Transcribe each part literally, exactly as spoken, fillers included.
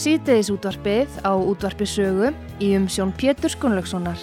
Síðdegisútvarpið á Útvarpi Sögu í umsjón Péturs Gunnlaugssonar.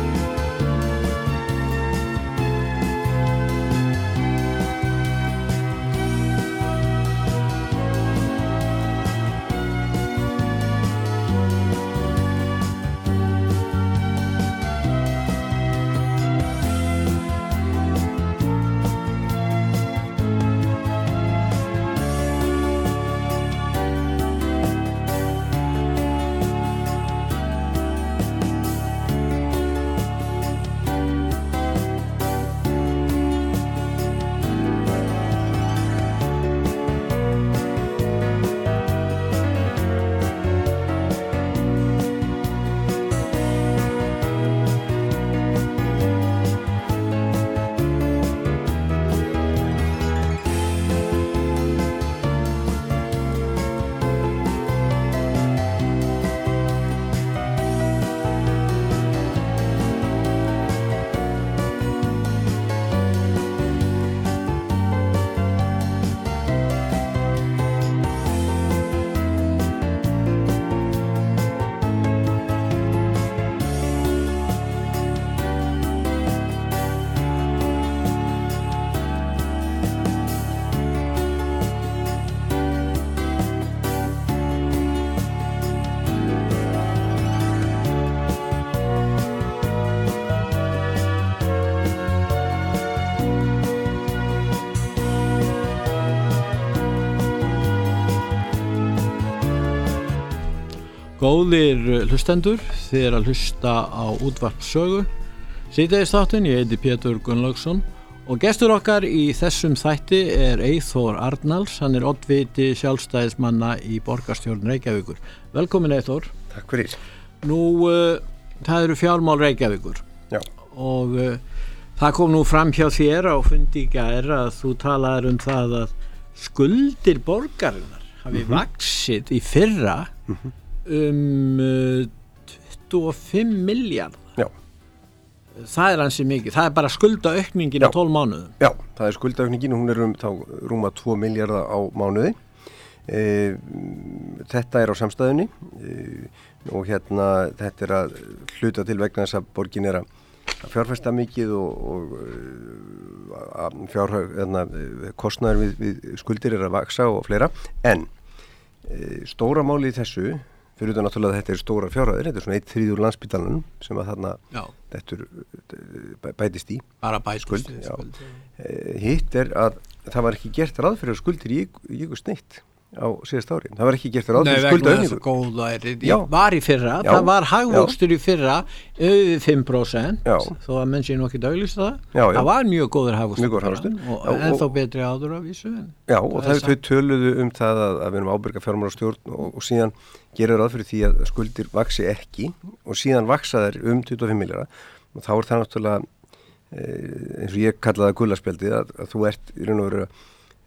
Góðir hlustendur, þið er að hlusta á Útvarp Sögu. Síðdegisþáttinn, ég heiti Pétur Gunnlaugsson og gestur okkar í þessum þætti er Eyþór Arnalds, hann er oddviti sjálfstæðismanna í borgarstjórn Reykjavíkur. Velkomin Eyþór. Takk fyrir. Nú, uh, það eru fjármál Reykjavíkur. Já. Og uh, það kom nú fram hjá þér á fundi í gær að þú talaðir um það að skuldir borgarinnar hafi mm-hmm. vaxið í fyrra mm-hmm. um uh, tuttugu og fimm milljarða. Já. Það er ansi mikið. Það er bara skuldaaukningin á tólf mánuðum. Já, það er skuldaaukningin og hún er um þá rúma tvo milljarða á mánuði. E, þetta er á samstæðunni e, og hérna þetta er að hluta til vegna þess að borgin er að fjárfesta mikið og, og að fjárhag, hérna, kostnaður við, við skuldir er að vaksa og fleira. En e, stóra máli í þessu, fyrir utan náttúrulega að þetta er stóra fjárhæðir, þetta er svona eitt þriðjungur Landspítalanum sem að þarna þetta bætist í. Bara bætist skuld, í skuld. Hitt er að það var ekki gert ráð fyrir að skuldir jukust neitt á síðast ári. Það var ekki gert ráð fyrir skuldaaukningu. Það var í fyrra, já, það var hagvöxtur í fyrra yfir fimm prósent, já. Þó að menn sé nú ekki auglýst það. Já, já. Það var mjög góður hagvöxtur og ennþá betri áður af vísu. Já, og það, þau töluðu um það að, að við erum ábyrga fjármálastjórn og, og síðan gerir ráð fyrir því að skuldir vaxi ekki og síðan vaksa þær um tuttugu og fimm milljarða og þá er það náttúrulega eh, eins og ég kallaði að gullaspjaldið að, að þú ert í raun og veru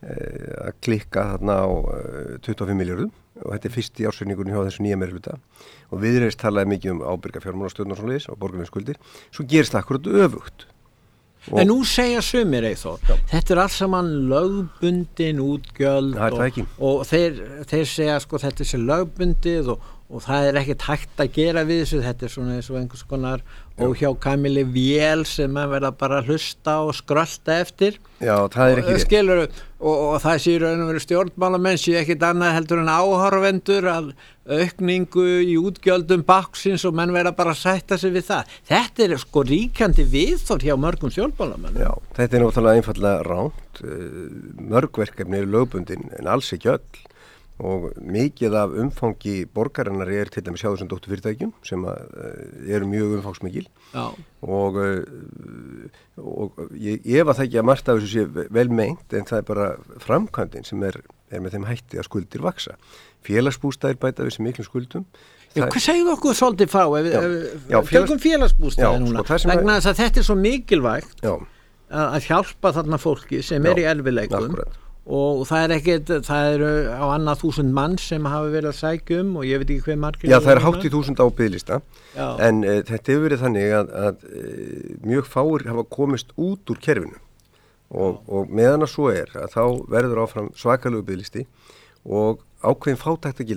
að klikka þarna á tuttugu og fimm milljarðum og þetta er fyrsti ársreikningurinn hjá þessu nýja meirihluta og Viðreisn talaði mikið um ábyrga fjármálastjórn og svoleiðis og borgarlegum skuldir, svo gerist það akkurat öfugt. Og en nú segja sumir Eyþór, þetta er alls saman lögbundin útgjöld Nei, og, og þeir, þeir segja sko þetta er sér lögbundið og, og það er ekkert hægt að gera við þessu, þetta er svona eins og einhvers konar óhjákvæmileg vél sem maður verða bara að hlusta og skrölda eftir. Já, það er ekki rétt. Skilur, og, og það sé raun og veru stjórnmálamenn sé ekkert annað heldur en áhorfendur að aukningu í útgjöldum baksins og menn verða bara að sætta sig við það. Þetta er sko ríkjandi viðþór hjá mörgum stjórnmálamennum. Já, þetta er náttúrulega einfallega ránt. Mörg verkefni eru lögbundin en alls ekki öll. Og mikið af umfangi borgarinnar er til dæmis hjá þessum dótturfyrirtækjum sem að, uh, eru mjög umfangsmikil og, uh, og ég efa það ekki að margt af þessu sé vel meint en það er bara framkvæmdin sem er, er með þeim hætti að skuldir vaksa. Félagsbústaðir bæta við sem miklum skuldum. Já, hvað segðu okkur svolítið frá ef við tökum félagsbústaði núna vegna þess að þetta er svo mikilvægt já. Að hjálpa þarna fólki sem já. Er í erfiðleikum. Akkurat. Og það er ekkert, það eru á annað þúsund mann sem hafa verið að sækja um og ég veit ekki hver margir. Já, það er hátt í þúsund á biðlista en e, þetta hefur verið þannig að, að e, mjög fáir hafa komist út úr kerfinu og, og meðan að svo er að þá verður áfram svakalegu biðlisti og ákveðin fátæktagildra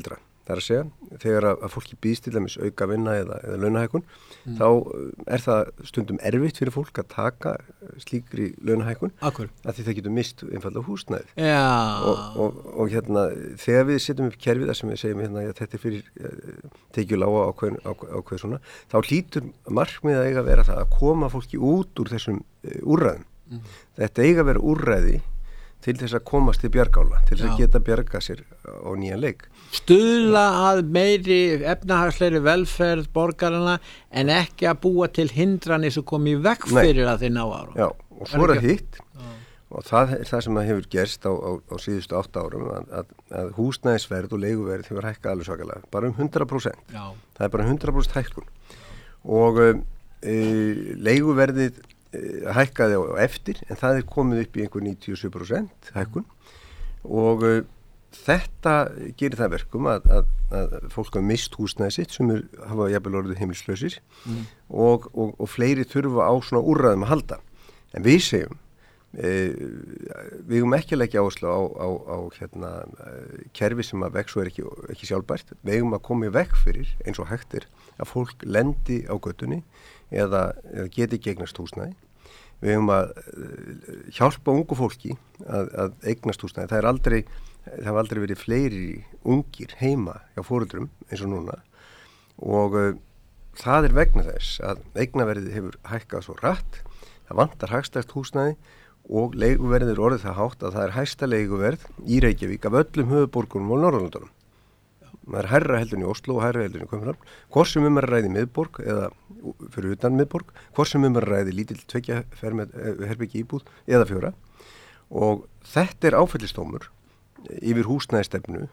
Það er að segja, þegar að, að fólki býðst til dæmis auka vinna eða, eða launahækkun, mm. þá er það stundum erfitt fyrir fólk að taka slíkri launahækkun að því það getur mist einfallega húsnæðið. Ja. Og, og, og hérna, þegar við setjum upp kerfið þar sem við segjum hérna að þetta er fyrir tekjulága ákveð, ákveð, ákveð svona, þá hlýtur markmið að eiga að vera það að koma fólki út úr þessum uh, úrræðum. Mm. Þetta eiga að vera úrræði til þess að komast til bjargála, til þess að geta bjarga sér á nýjan leik. Stuðla að meiri efnahagslegri velferð borgarana en ekki að búa til hindranir sem komi í vekk fyrir að þeir ná ára. Já, og svo er það hitt og það er það sem að hefur gerst á, á, á síðustu átta árum að, að, að húsnæðisverð og leiguverð hefur hækkað alveg svakalega, bara um hundrað prósent. Já. Það er bara hundrað prósent hækkun og e, leiguverðið hækkaði á eftir en það er komið upp í einhver níutíu og sjö prósent hækkun og uh, þetta gerir það verkum að, að, að fólk hafa mist húsnæði sitt sem er, hafa jafnvel orðið heimilislausir mm. og, og, og fleiri þurfa á svona úrræðum að halda en við segjum uh, við höfum ekki að leggja áherslu á, á, á hérna, uh, kerfi sem að vex og er ekki, ekki sjálfbært við höfum að koma í vekk fyrir eins og hægt er að fólk lendi á götunni eða, eða geti gegnast húsnæði. Við höfum að hjálpa ungu fólki að, að eignast húsnæði. Það er aldrei, það hafa aldrei verið fleiri ungir heima hjá foreldrum eins og núna og uh, það er vegna þess að eignaverðið hefur hækkað svo rætt, það vantar hagstætt húsnæði og leiguverðið er orðið það hátt að það er hæsta leiguverð í Reykjavík af öllum höfuðborgunum og Norðurlöndunum. Það er hærra heldur í Oslo og hærra heldur í Kaupmannahöfn, hvort sem um er að ræði miðborg eða fyrir utan miðborg, hvort sem um er að ræði lítill tveggja herbyggi íbúð eða fjóra og þetta er áfellistómur yfir húsnæðistefnu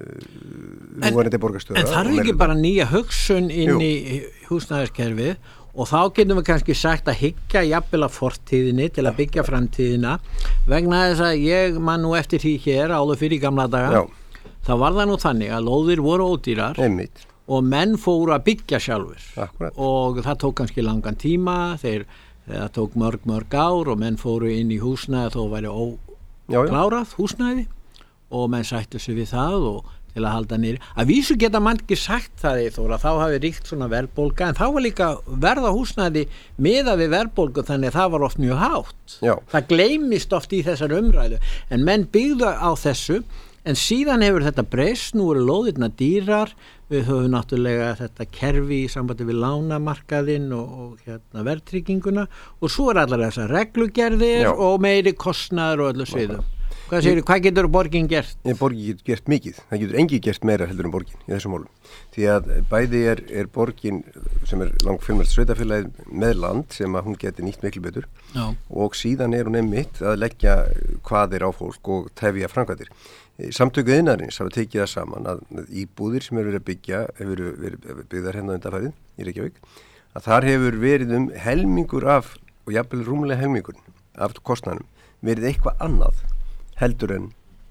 núverandi borgarstjóra. En þarf ekki bara nýja hugsun inn Jú. Í húsnæðiskerfið og þá getum við kannski sagt að hyggja jafnvel að fortíðinni til að byggja framtíðina vegna þess að ég man nú eftir því hér áður fyrir gamla daga. Já. Það var það nú þannig að lóðir voru ódýrar Einmitt. Og menn fóru að byggja sjálfur Akkurat. Og það tók kannski langan tíma, þeir, það tók mörg mörg ár og menn fóru inn í húsnæði þó væri óklárað húsnæði og menn sættu sig við það og til að halda nýri. Að vísu geta mann ekki sagt það í þóra, þá hafi ríkt svona verðbólga en þá var líka verða húsnæði miðað við verðbólgu þannig að það var oft mjög hátt. Já. Það gleymist oft í þessar umræðu en menn byggðu á þessu en síðan hefur þetta breyst, nú eru lóðirna dýrar, við höfum náttúrulega þetta kerfi í sambandi við lánamarkaðinn og, og hérna verðtrygginguna og svo er allar þessar reglugerðir Já. Og meiri kostnaður og öllu sviðum. Hvað segir, hvað getur borgin gert? Ég, borgin getur gert mikið, það getur engi gert meira heldur en borgin í þessum málum. Því að bæði er, er borgin sem er langfjölmennasta sveitafélagið með land sem að hún geti nýtt miklu betur Já. Og síðan er hún einmitt að leggja kvaðir á fólk og tefja framkvæmdir. Samtöku iðnaðarins hafa tekið það saman að íbúðir sem eru verið að byggja hefur verið byggðar hérna undanfærið í Reykjavík að þar hefur verið um helmingur af og jafnvel rúmlega helmingur af kostnaðanum verið eitthvað annað heldur en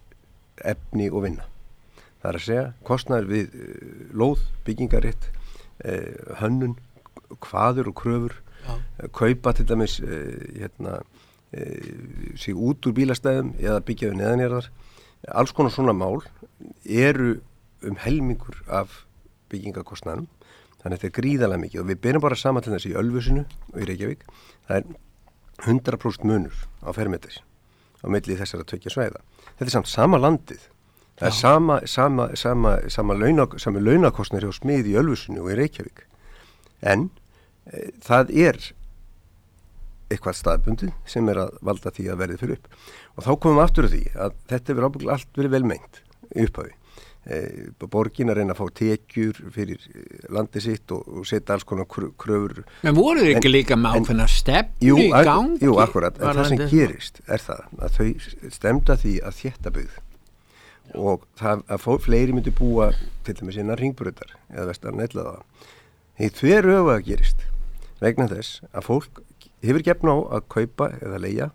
efni og vinna. Það er að segja kostnaður við uh, lóð, byggingarétt, uh, hönnun, kvaður og kröfur, uh, kaupa til dæmis uh, hérna, uh, sig út úr bílastæðum eða byggjaðu neðanjarðar. Alls konar svona mál eru um helmingur af byggingakostnaðanum. Þannig að þetta er gríðarlega mikið og við byrjum bara saman til þess í Ölfusinu og í Reykjavík. Það er hundrað prósent munur á fermetri á milli þessara tveggja svæða. Þetta er samt sama landið. Það Já. er sama, sama, sama, sama, launa, sama launakostnaður hjá smið í Ölfusinu og í Reykjavík. En e, það er eitthvað staðbundið sem er að valda því að verði fyrir upp. Og þá komum við aftur að því að þetta hefur ábygglega allt verið velmeint í upphafi. E, borgin að reyna að fá tekjur fyrir landi sitt og, og setja alls konar kröfur. Men voru þið ekki líka með ákveðna stefnu í gangi? Jú, akkurat. En það sem gerist er það að þau stemda því að þétta byggð og það að fó, fleiri myndi búa til dæmis innan hringbrautar eða vestar netlaða. Því þver öfu að gerist vegna þess að fólk hefur gefn á að kaupa eða leigja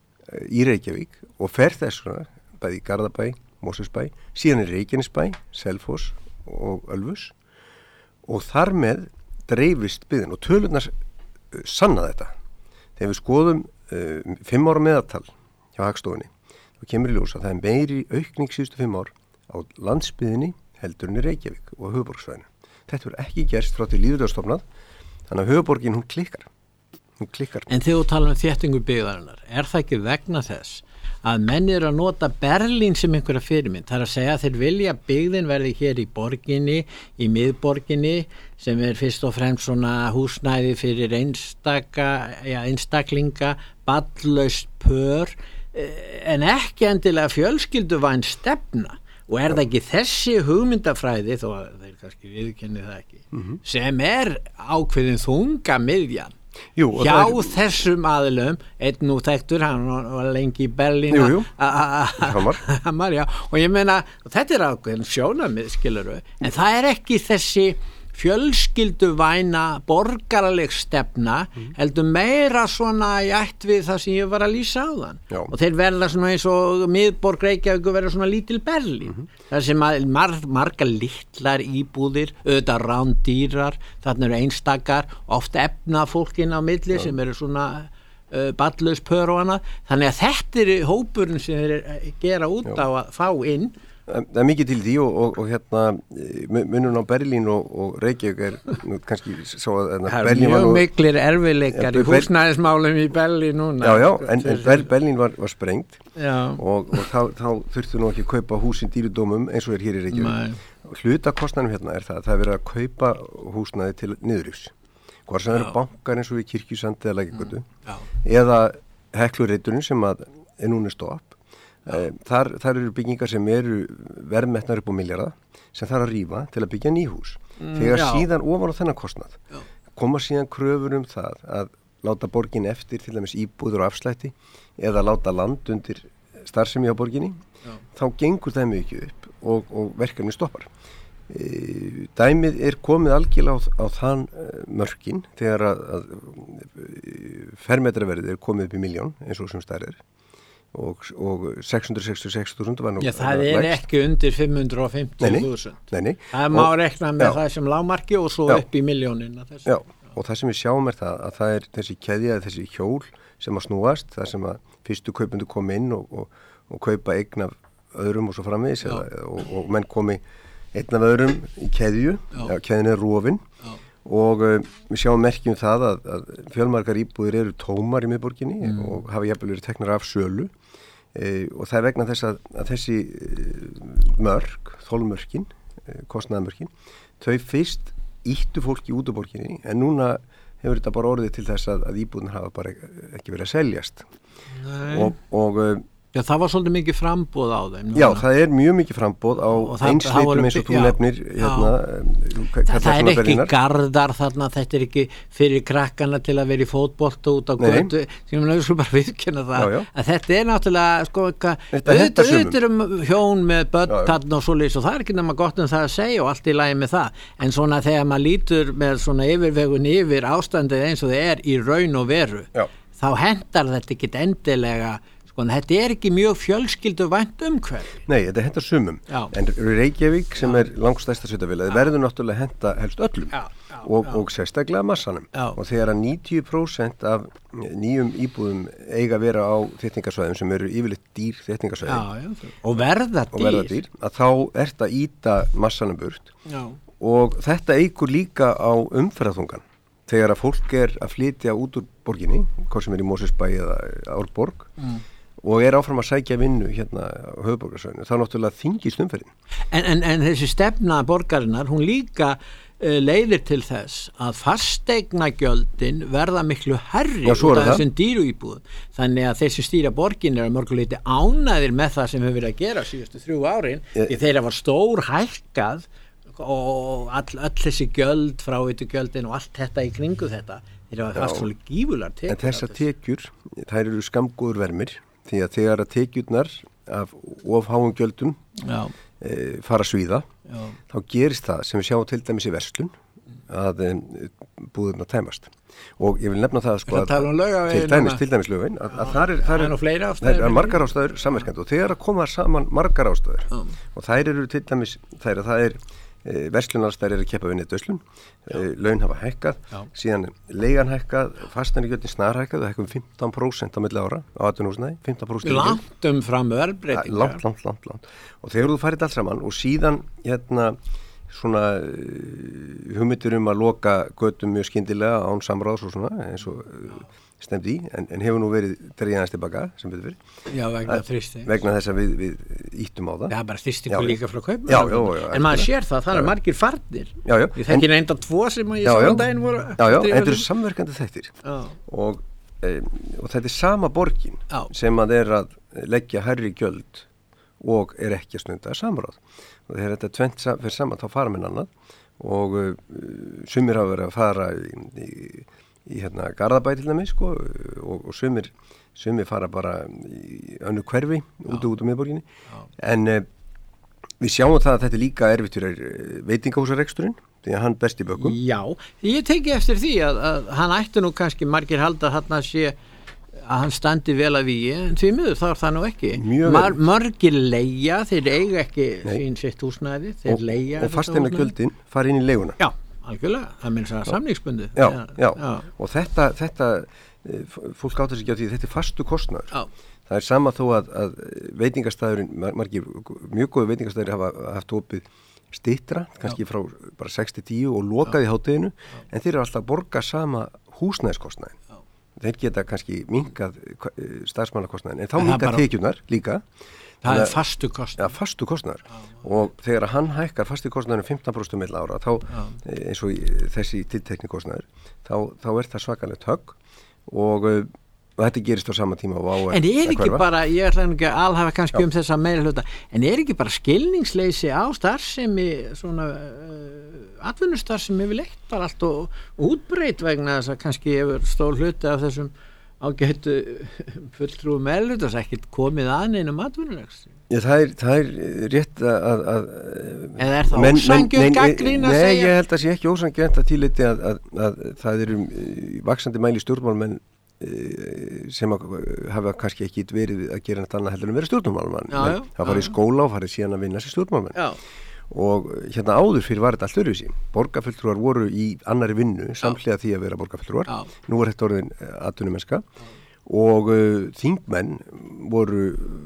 í Reykjavík og fer þess svona bæði í Garðabæ, Mosfellsbæ, síðan í Reykjanesbæ, Selfoss og Ölfus og þar með dreifist byggðin og tölurnar uh, sanna þetta. Þegar við skoðum uh, fimm ára meðaltal hjá Hagstofunni og kemur í ljós að það er meiri aukning síðustu fimm ár á landsbyggðinni heldurinn í Reykjavík og höfuðborgarsvæðinu. Þetta verður ekki gerst frá til lýðræðisstofnað, þannig að höfuðborgin hún klikkar. Hún klikkar. En þegar þú tala um þéttingu byggðarinnar, er það ekki vegna þess að menn eru að nota Berlín sem einhverja fyrirmynd? Það er að segja að þeir vilja að byggðin verði hér í borginni, í miðborginni, sem er fyrst og fremst svona húsnæði fyrir einstaka, ja, einstaklinga, barnlaust pör, en ekki endilega fjölskylduvæn stefna. Og er það ekki þessi hugmyndafræði, þó að þeir kannski viðkenni það ekki, mm-hmm. sem er ákveðin þunga miðjan? Jú, hjá er... þessum aðilum, einn nú þekktur, hann var lengi í Berlín jú, jú. Hamar. Hamar, já, og ég meina, þetta er ákveðin sjónarmið, skilurðu, en það er ekki þessi fjölskylduvæna borgaraleg stefna, mm. heldur meira svona í ætt við það sem ég var að lýsa á þann. Já. Og þeir verða svona eins og miðborg Reykjavík verða svona lítil Berlín. Mm-hmm. Það sem að mar, marga litlar íbúðir, auðvitað rándýrar, þarna eru einstakar, oft efna fólkin á milli Já. Sem eru svona uh, barnlaus pör og annað. Þannig að þetta er hópurinn sem þeir gera út Já. Á að fá inn. Það er mikið til því og, og, og hérna munun á Berlín og, og Reykjavík er nú, kannski svo að það er mjög miklir erfiðleikar ja, í húsnæðismálum í Berlín núna. Já, já, en, en Ber, Berlín var, var sprengt og, og þá, þá þurftu nú ekki að kaupa húsin dýrudómum eins og er hér í Reykjavík. Hlutakostnaðum hérna er það að það er verið að kaupa húsnæði til niðurrifs. Hvað sem eru bankar eins og við Kirkjusandi eða Lækjargötu eða Heklureiturinn sem að er núna stopp. Þar, þar eru byggingar sem eru verðmetnar upp á milljarða sem þarf að rýfa til að byggja nýhús. Mm, Þegar já. Síðan ofan á þennan kostnað já. Koma síðan kröfur um það að láta borgin eftir til dæmis íbúður og afslætti eða láta land undir starfsemi á borginni, já. Þá gengur það mikið upp og, og verkefni stoppar. E, dæmið er komið algjörlega á, á þann uh, mörkin þegar að, að fermetraverðið er komið upp í miljón eins og sem stærðir. Og, og sex hundruð sextíu og sex þúsund var nú Já, það er lægst. Ekki undir fimm hundruð og fimmtíu þúsund það má og, rekna með já. Það sem lágmarki og svo já. Upp í miljónina Já, og það sem við sjáum er það að það er þessi keðja, þessi hjól sem að snúast, það sem að fyrstu kaupendur komi inn og, og, og kaupa eign af öðrum og svo framvegis eða, og, og menn komi einn af öðrum í keðju, já, keðin er rofin já. Og uh, við sjáum merkjum það að, að fjölmargar íbúðir eru tómar í miðborginni mm. og hafa jafnvel verið teknar af sölu uh, og það er vegna þess að, að þessi uh, mörk, þolmörkin, uh, kostnaðamörkin, þau fyrst ýttu fólki út af borginni en núna hefur þetta bara orðið til þess að, að íbúðin hafa bara ekki verið að seljast. Nei. Og, og uh, Já, það var svolítið mikið frambóð á þeim. Já, það er mjög mikið frambóð á einsleitum eins og þú nefnir hérna, það, það er ekki garðar þarna, þetta er ekki fyrir krakkana til að vera í fótbolta út á götu, sem við skulum bara viðkenna það, já, já. Að þetta er náttúrulega sko, auðvitað um hjón með börn þarna og svoleiðis og það er ekki nema gott um það að segja og allt í lagi með það, en svona þegar maður lítur með svona yfirvegun yfir ástandið eins og það er í raun og veru, já. Þá hendar þetta ekki endilega. En þetta er ekki mjög fjölskylduvænt umhverfi. Nei, þetta hendar sumum. Já. En Reykjavík sem já. Er langstærsta sveitarfélagið verður náttúrulega henda helst öllum já, já, og, og sérstaklega massanum. Já. Og þegar að níutíu prósent af nýjum íbúðum eiga að vera á þéttingarsvæðum sem eru yfirleitt dýr þéttingarsvæðum og verða dýr, og verða dýr að þá er þetta íta massanum burt já. Og þetta eigur líka á umferðarþungan. Þegar að fólk er að flytja út úr borginni, hvað sem er í Mosfellsbæ eða Árborg, mm. og er áfram að sækja vinnu hérna á höfuðborgarsvæðinu, þá náttúrulega þyngist umferðin. En, en, en þessi stefna borgarinnar, hún líka uh, leiðir til þess að fasteignagjöldin verða miklu hærri út af þessum dýruíbúðum. Þannig að þessi stýra borgin er að mörguleiti ánæðir með það sem hefur verið að gera síðustu þrjú árin, e- því þeirra var stór hækkað og all, all þessi gjöld, fráveitu-gjöldin og allt þetta í kringu þetta, þeir hafa haft svolítið gífular tekjur. En þessar tekjur, þær eru skammgóður vermir, því að þegar að tekjurnar af of háum gjöldum e, fara svíða, já. Þá gerist það sem við sjáum til dæmis í verslun að e, búðurna tæmast. Og ég vil nefna það sko að, um til dæmis, til dæmis lögvegin að, að þar er, þar er, þar er margar ástæður samverkandi og þegar að koma saman margar ástæður já. Og þær eru til dæmis, þær að það er e, verslunarstæðir eru að keppa við netverslun, e, laun hafa hækkað, Já. síðan leigan hækkað, fasteignagjaldin snar hækkað, það hækkað um fimmtán prósent á milli ára á atvinnuhúsnæði, fimmtán prósent. Langt um fram verðbreytingar. Langt, langt, langt, langt. Og þegar þú farið allt saman og síðan hérna svona hugmyndir um að loka götum mjög skyndilega án samráðs og svona eins og stemdi í, en, en hefur nú verið dregið tilbaka sem betur fyrir. Já, vegna þrýsting. Vegna þess að við, við íttum á það. Já, bara þrýstingu líka frá kaupum. Já, já, já. En maður sér það, það er margir farnir. Já, já. Ég þekki reynda tvo sem að ég svo daginn voru. Já, já, þetta eru samverkandi þættir. Já. Og, e, og þetta er sama borgin já. Sem að er að leggja hærri gjöld og er ekki að snunda samráð. Og þegar þetta tvent fyrir saman, þá fara minn annað og uh, sumir hafa verið að fara í, í í hérna Garðabæ til dæmis sko, og, og sumir, sumir fara bara í önnu hverfi út og út á miðborginni en eh, við sjáum það að þetta er líka erfitt fyrir veitingahúsareksturinn því að hann best í bökum. Já, ég teki eftir því að, að hann ætti nú kannski margir halda þarna að sé að hann standi vel að vígi en því miður þá er það nú ekki. Mar, margir leigja, þeir eiga ekki sín sitt húsnæði, þeir og, leigja og fasteignagjöldin fara inn í leiguna. Já. Algjörlega, það minnst að samningsbundi. Já, já, já, og þetta, þetta fólk áttar sig ekki á því þetta er fastu kostnaður. Já. Það er sama þó að, að veitingastæðurinn, margir mjög góði veitingastæðurir hafa haft opið styttra, kannski já. Frá bara sex til tíu og lokaði hádeginu, en þeir eru alltaf að borga sama húsnæðiskostnaðin. Já. Þeir geta kannski minkað starfsmannakostnaðin, en þá minkað bara... tekjunar líka. Það er fastu kostnaður. Já, fastu kostnaður. Og þegar hann hækkar fastu kostnaður um fimmtán prósent milli ára, þá já. Eins og þessi tiltekni kostnaður, þá, þá er það svakalegt högg og, og þetta gerist á sama tíma og á að En er ekki bara, ég ætla ekki að alhafa kannski já. Um þessa meira hluta, en er ekki bara skilningsleysi á starfsemi, svona uh, atvinnustarfsemi við leitt bara allt og, og útbreytt vegna þess að kannski hefur stól hluti af þessum ágættu fulltrúum meðlutas ekkert komið að neinum atvinnurekstri. Já, það er, það er rétt að, að eða er það ósangjönd gagnrýn að nei, segja? Nei, ég held að það sé ekki ósangjönd að tíleiti að, að, að það eru vaxandi mæli stjórnmálmenn sem að hafa kannski ekki verið að gera neitt annað heldur en vera stjórnmálmenn. Já, já. Það farið í skóla og farið síðan að vinna sér stjórnmálmenn. Já. Og hérna áður fyrir var þetta allt öðruvísi. Borgarfulltrúar voru í annari vinnu samhliða því að vera borgarfulltrúar. Já. Nú er þetta orðin atvinnumennska og uh, þingmenn voru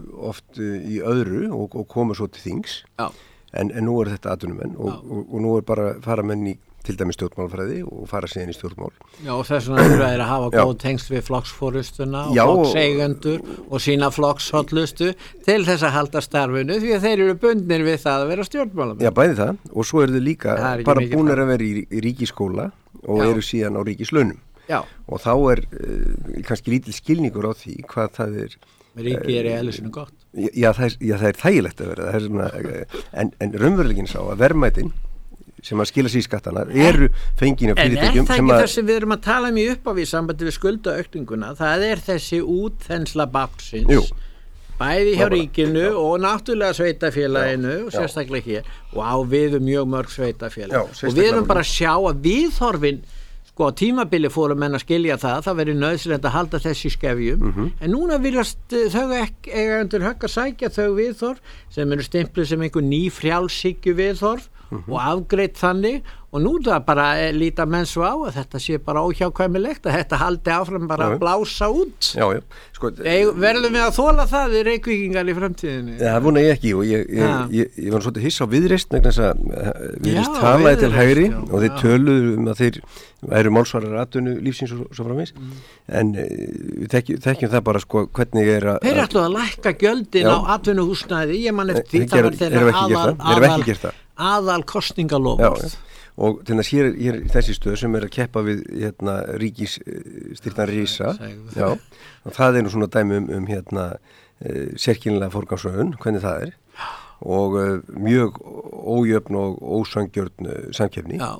oft uh, í öðru og, og komu svo til þings en, en nú er þetta atvinnumenn og, og, og nú er bara fara menn í til dæmis stjórnmálfræði og fara síðan í stjórnmál. Já, og þess vegna þurfa þeir að hafa góð tengsl við flokksforustuna og flokkseigendur og, og sína flokkshóllustu til þess að halda starfinu því að þeir eru bundnir við það að vera stjórnmálamenn. Já, bæði það og svo eru þau líka bara búnir að vera í, í ríkisskóla og já. Eru síðan á ríkislaunum. Já. Og þá er uh, kannski lítil skilningur á því hvað það er. Ríki er í eðlisinu gott. Já, það er, já, það er þægilegt að vera. Það er svona, en, en raunverulegin sá að verðmætin sem að skila sér í skattana eru fenginu fyrirtækjum. En er það ekki það sem við erum að tala mjög upp á við sambandi við skuldaaukninguna? Það er þessi útþensla bátsins. Jú. Bæði hjá ríkinu og náttúrulega sveitafélaginu og sérstaklega hér og á við mjög mörg sveitafélag. Og við erum bara að sjá að viðhorfin sko á tímabili fórum menn að skilja það, það verið nauðsynlegt að halda þessi skefjum, mm -hmm. en núna viljast þau ekki eiga undir högg að sækja þau viðhorf sem eru stimpluð sem einhver ný frjálshyggju viðhorf mm -hmm. og afgreitt þannig og nú það bara líta menn svo á að þetta sé bara óhjákvæmilegt að þetta haldi áfram bara já, að blása út. Já, já. Sko, verðum við að þola það við Reykvíkingar í framtíðinni? Ja, það vona ég ekki og ég, ég, ég, ég, ég var svolítið hiss á Viðreisn vegna þess að Viðreisn talaði til hægri já, og þeir töluðu um að þeir væru málsvarar atvinnu lífsins og svo framvegis mm. en við tekjum, tekjum það bara sko hvernig er að þeir ætlu að lækka gjöldin já. Á atvinnuhúsnæði ég man eftir því það var þeirra aðal, aðal, aðal kosningalofur og til þess að hér er þessi stöð sem er að keppa við hérna, ríkisstyrna rísa já, og það er nú svona dæmi um, um hérna, uh, sérkynlega forgangsröðun, hvernig það er og uh, mjög ójöfn og ósangjörn uh, samkeppni já.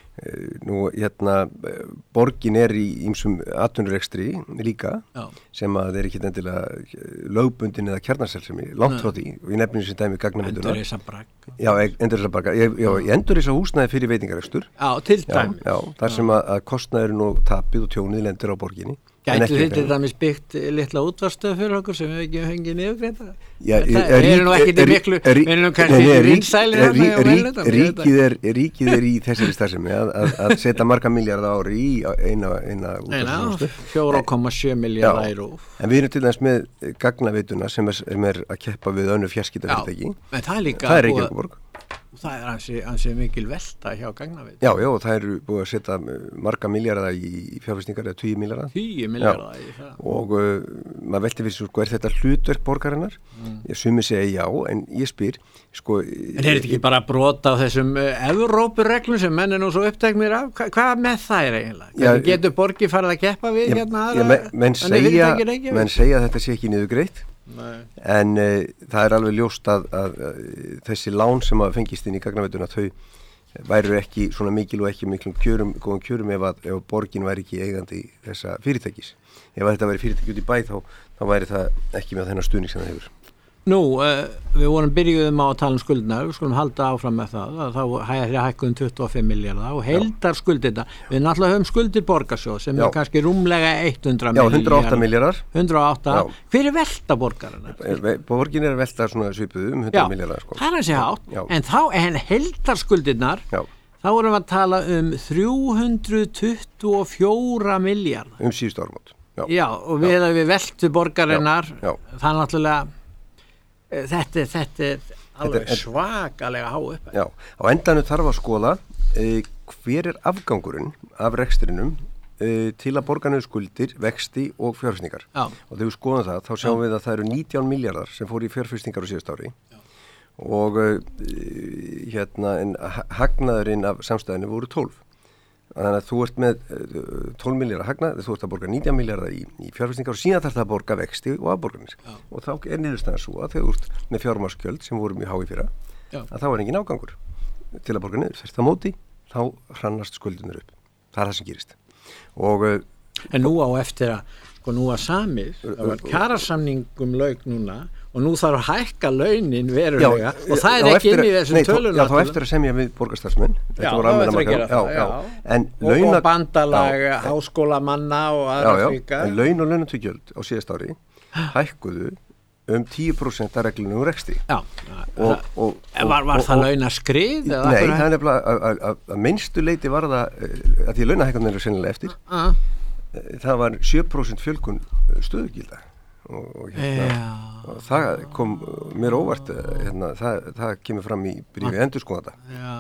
Nú hérna borgin er í ýmsum atvinnurekstri líka já. Sem að þeir ekki endilega lögbundin eða kjarnarselsemi langt frá því og ég nefnir þessi dæmi gagnamynduna Endurreisabrak Já, Endurreisabrak ég, já, ég endurreisa húsnæði fyrir veitingarekstur Já, til dæmi Já, já þar sem að, að kostnaðurinn og tapið og tjónið lendir á borginni Gætu þið til dæmis byggt litla útvarstöð fyrir okkur sem við ekki hengið niðurgreita? Við erum nú ekki til miklu, við erum kannski vinsælir hérna. Ríkið er í þessari starfsemi að setja marga milljarða ári í eina útvarstöð. fjóra komma sjö milljarða eyró. En við erum til dæmis með gagnaveituna sem er að keppa við önnur fjarskiptafyrirtæki. En það er líka... Það er Reykjavíkurborg. Það er ansi, ansi mikil velta hjá gagnaveit. Já, já, það eru búið að setja marga milljarða í fjárfestingar eða tíu milljarða. tíu milljarða í það. Og uh, maður velti fyrir svo, sko, er þetta hlutverk borgarinnar? Mm. Ég sumi segja já, en ég spyr, sko... En er þetta ekki bara brota á þessum uh, Evrópureglum sem menn er nú svo uppteknir af? Hva, hvað með það er eiginlega? Hvernig getur borgi farið að keppa við já, hérna aðra? Já, menn segja, menn segja að þetta sé ekki niðurgreitt. Nei. En uh, það er alveg ljóst að, að, að þessi lán sem að fengist inn í gagnaveituna þau væru ekki svona mikil og ekki miklum kjörum, góðum kjörum ef að ef borgin væri ekki eigandi þessa fyrirtækis. Ef að þetta væri fyrirtæki út í bæ þá, þá væri það ekki með þennan stuðning sem það hefur. Nú, uh, við vorum byrjuðum á að tala um skuldina, við skulum halda áfram með það, að þá hægir hækkuðum tuttugu og fimm milljarða og heildar skuldirna, við náttúrulega höfum skuldir borgarsjóð sem já. Er kannski rúmlega hundrað milljarðar. Já, hundrað og átta milljarðar. hundrað og átta, já. Hver er velta borgarina? Borgin er að velta svona svipuðu um hundrað milljarðar. Sko. Það er þessi hátt, en þá en heildar skuldirnar, já. Þá vorum við að tala um þrjú hundruð tuttugu og fjóra milljarða. Um síðustu áramót. Já. Já, og við að við veltu borgarinnar, já. Já. Það er náttúrulega Þetta, þetta er alveg þetta er, svakalega há upp. Já, á endanum þarf að skoða eh, hver er afgangurinn af rekstrinum eh, til að borga niður skuldir, vexti og fjárfestingar. Já. Og þegar við skoðum það, þá sjáum Já. Við að það eru nítján milljarðar sem fór í fjárfestingar á síðust ári. Já. Og eh, hérna, en hagnaðurinn af samstæðinu voru tólf. Þannig að þú ert með tólf milljarða hagnað, þú ert að borga nítján milljarða í, í fjárfestingar og síðan þarf það að borga vexti og afborganir. Já. Og þá er niðurstaðan svo að þegar þú ert með fjármagnsgjöld sem voru mjög há í fyrra, Já. Að þá er engin ágangur til að borga niður. Þess að móti, þá hrannast skuldunir upp. Það er það sem gerist. Og, en nú á eftir að, sko nú að samið, það var kjarasamningum lauk núna, og nú þarf að hækka launin verulega já, og það er ekki inn í þessum tölunum. Já, þá eftir að semja við borgarstarfsmenn. Já, þá eftir að gera það. Já, já. En og, launa, og bandalag háskólamanna og aðra fríka. En laun og launatugjöld á síðast ári hækkuðu um tíu prósent að reglunum reksti. Já. Og, og, og, var var og, það launaskrið? Nei, það er nefnilega að minnstu leiti var það að því launahækkanir eru sennilega eftir. Uh. Það var sjö prósent fjölgun stöðugilda. Og, og, hérna, og það kom mér óvart hérna, það, það kemur fram í brífi endurskoðanda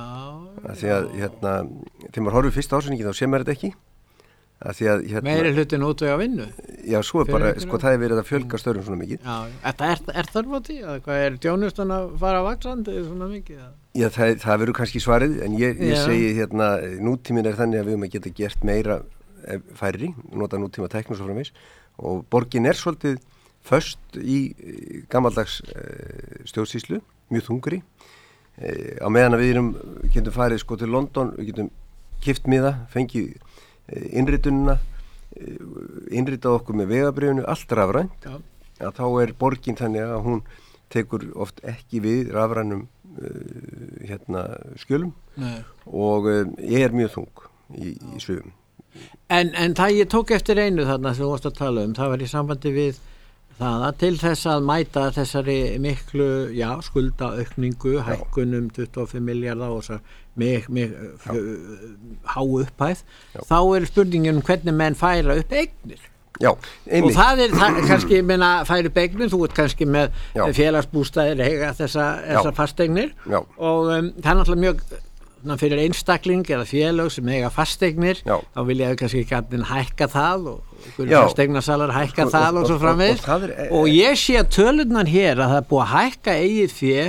því að hérna, þegar maður horfir fyrsta ásynningi þá sem er þetta ekki að því að hérna, meiri hlutin út við að vinnu já, svo er bara, sko það er verið að fjölga störfum svona mikið já, þetta er, er þörf á því að hvað er þjónustan að fara vaxandi svona mikið já, það, það verður kannski svarið en ég, ég segi hérna, nútíminn er þannig að við höfum að geta gert meira færri, nota nútíma tæknum svo framvegis og borgin er svolítið föst í gamaldags uh, stjórnsýslu, mjög þungri uh, á meðan að við erum getum farið sko til London, við getum kipt miða, fengið uh, innritunina uh, innritað okkur með vegabrifinu, allt rafrænt ja. Að þá er borgin þannig að hún tekur oft ekki við rafrænum uh, hérna skjölum Nei. Og uh, ég er mjög þung í, í svöfum en, en það ég tók eftir einu þarna sem þú varst að tala um, það var í sambandi við það að til þess að mæta þessari miklu, já, skuldaaukningu, hækkunum tuttugu og fimm milljarða og þessar mik, mik, há upphæð, já. Þá er spurningin um hvernig menn færa upp eignir. Já, og það er það, kannski, menna, færa upp eignir, þú ert kannski með já. Félagsbústaðir eiga þessa, þessa fasteignir já. Og um, það er náttúrulega mjög fyrir einstakling eða félag sem eiga fasteignir já. Þá vil ég kannski ekki hækka það og fasteignasalar hækka og, það og, og svo framvegis og, og, og, og ég sé að tölurnar hér að það er búið að hækka eigið fé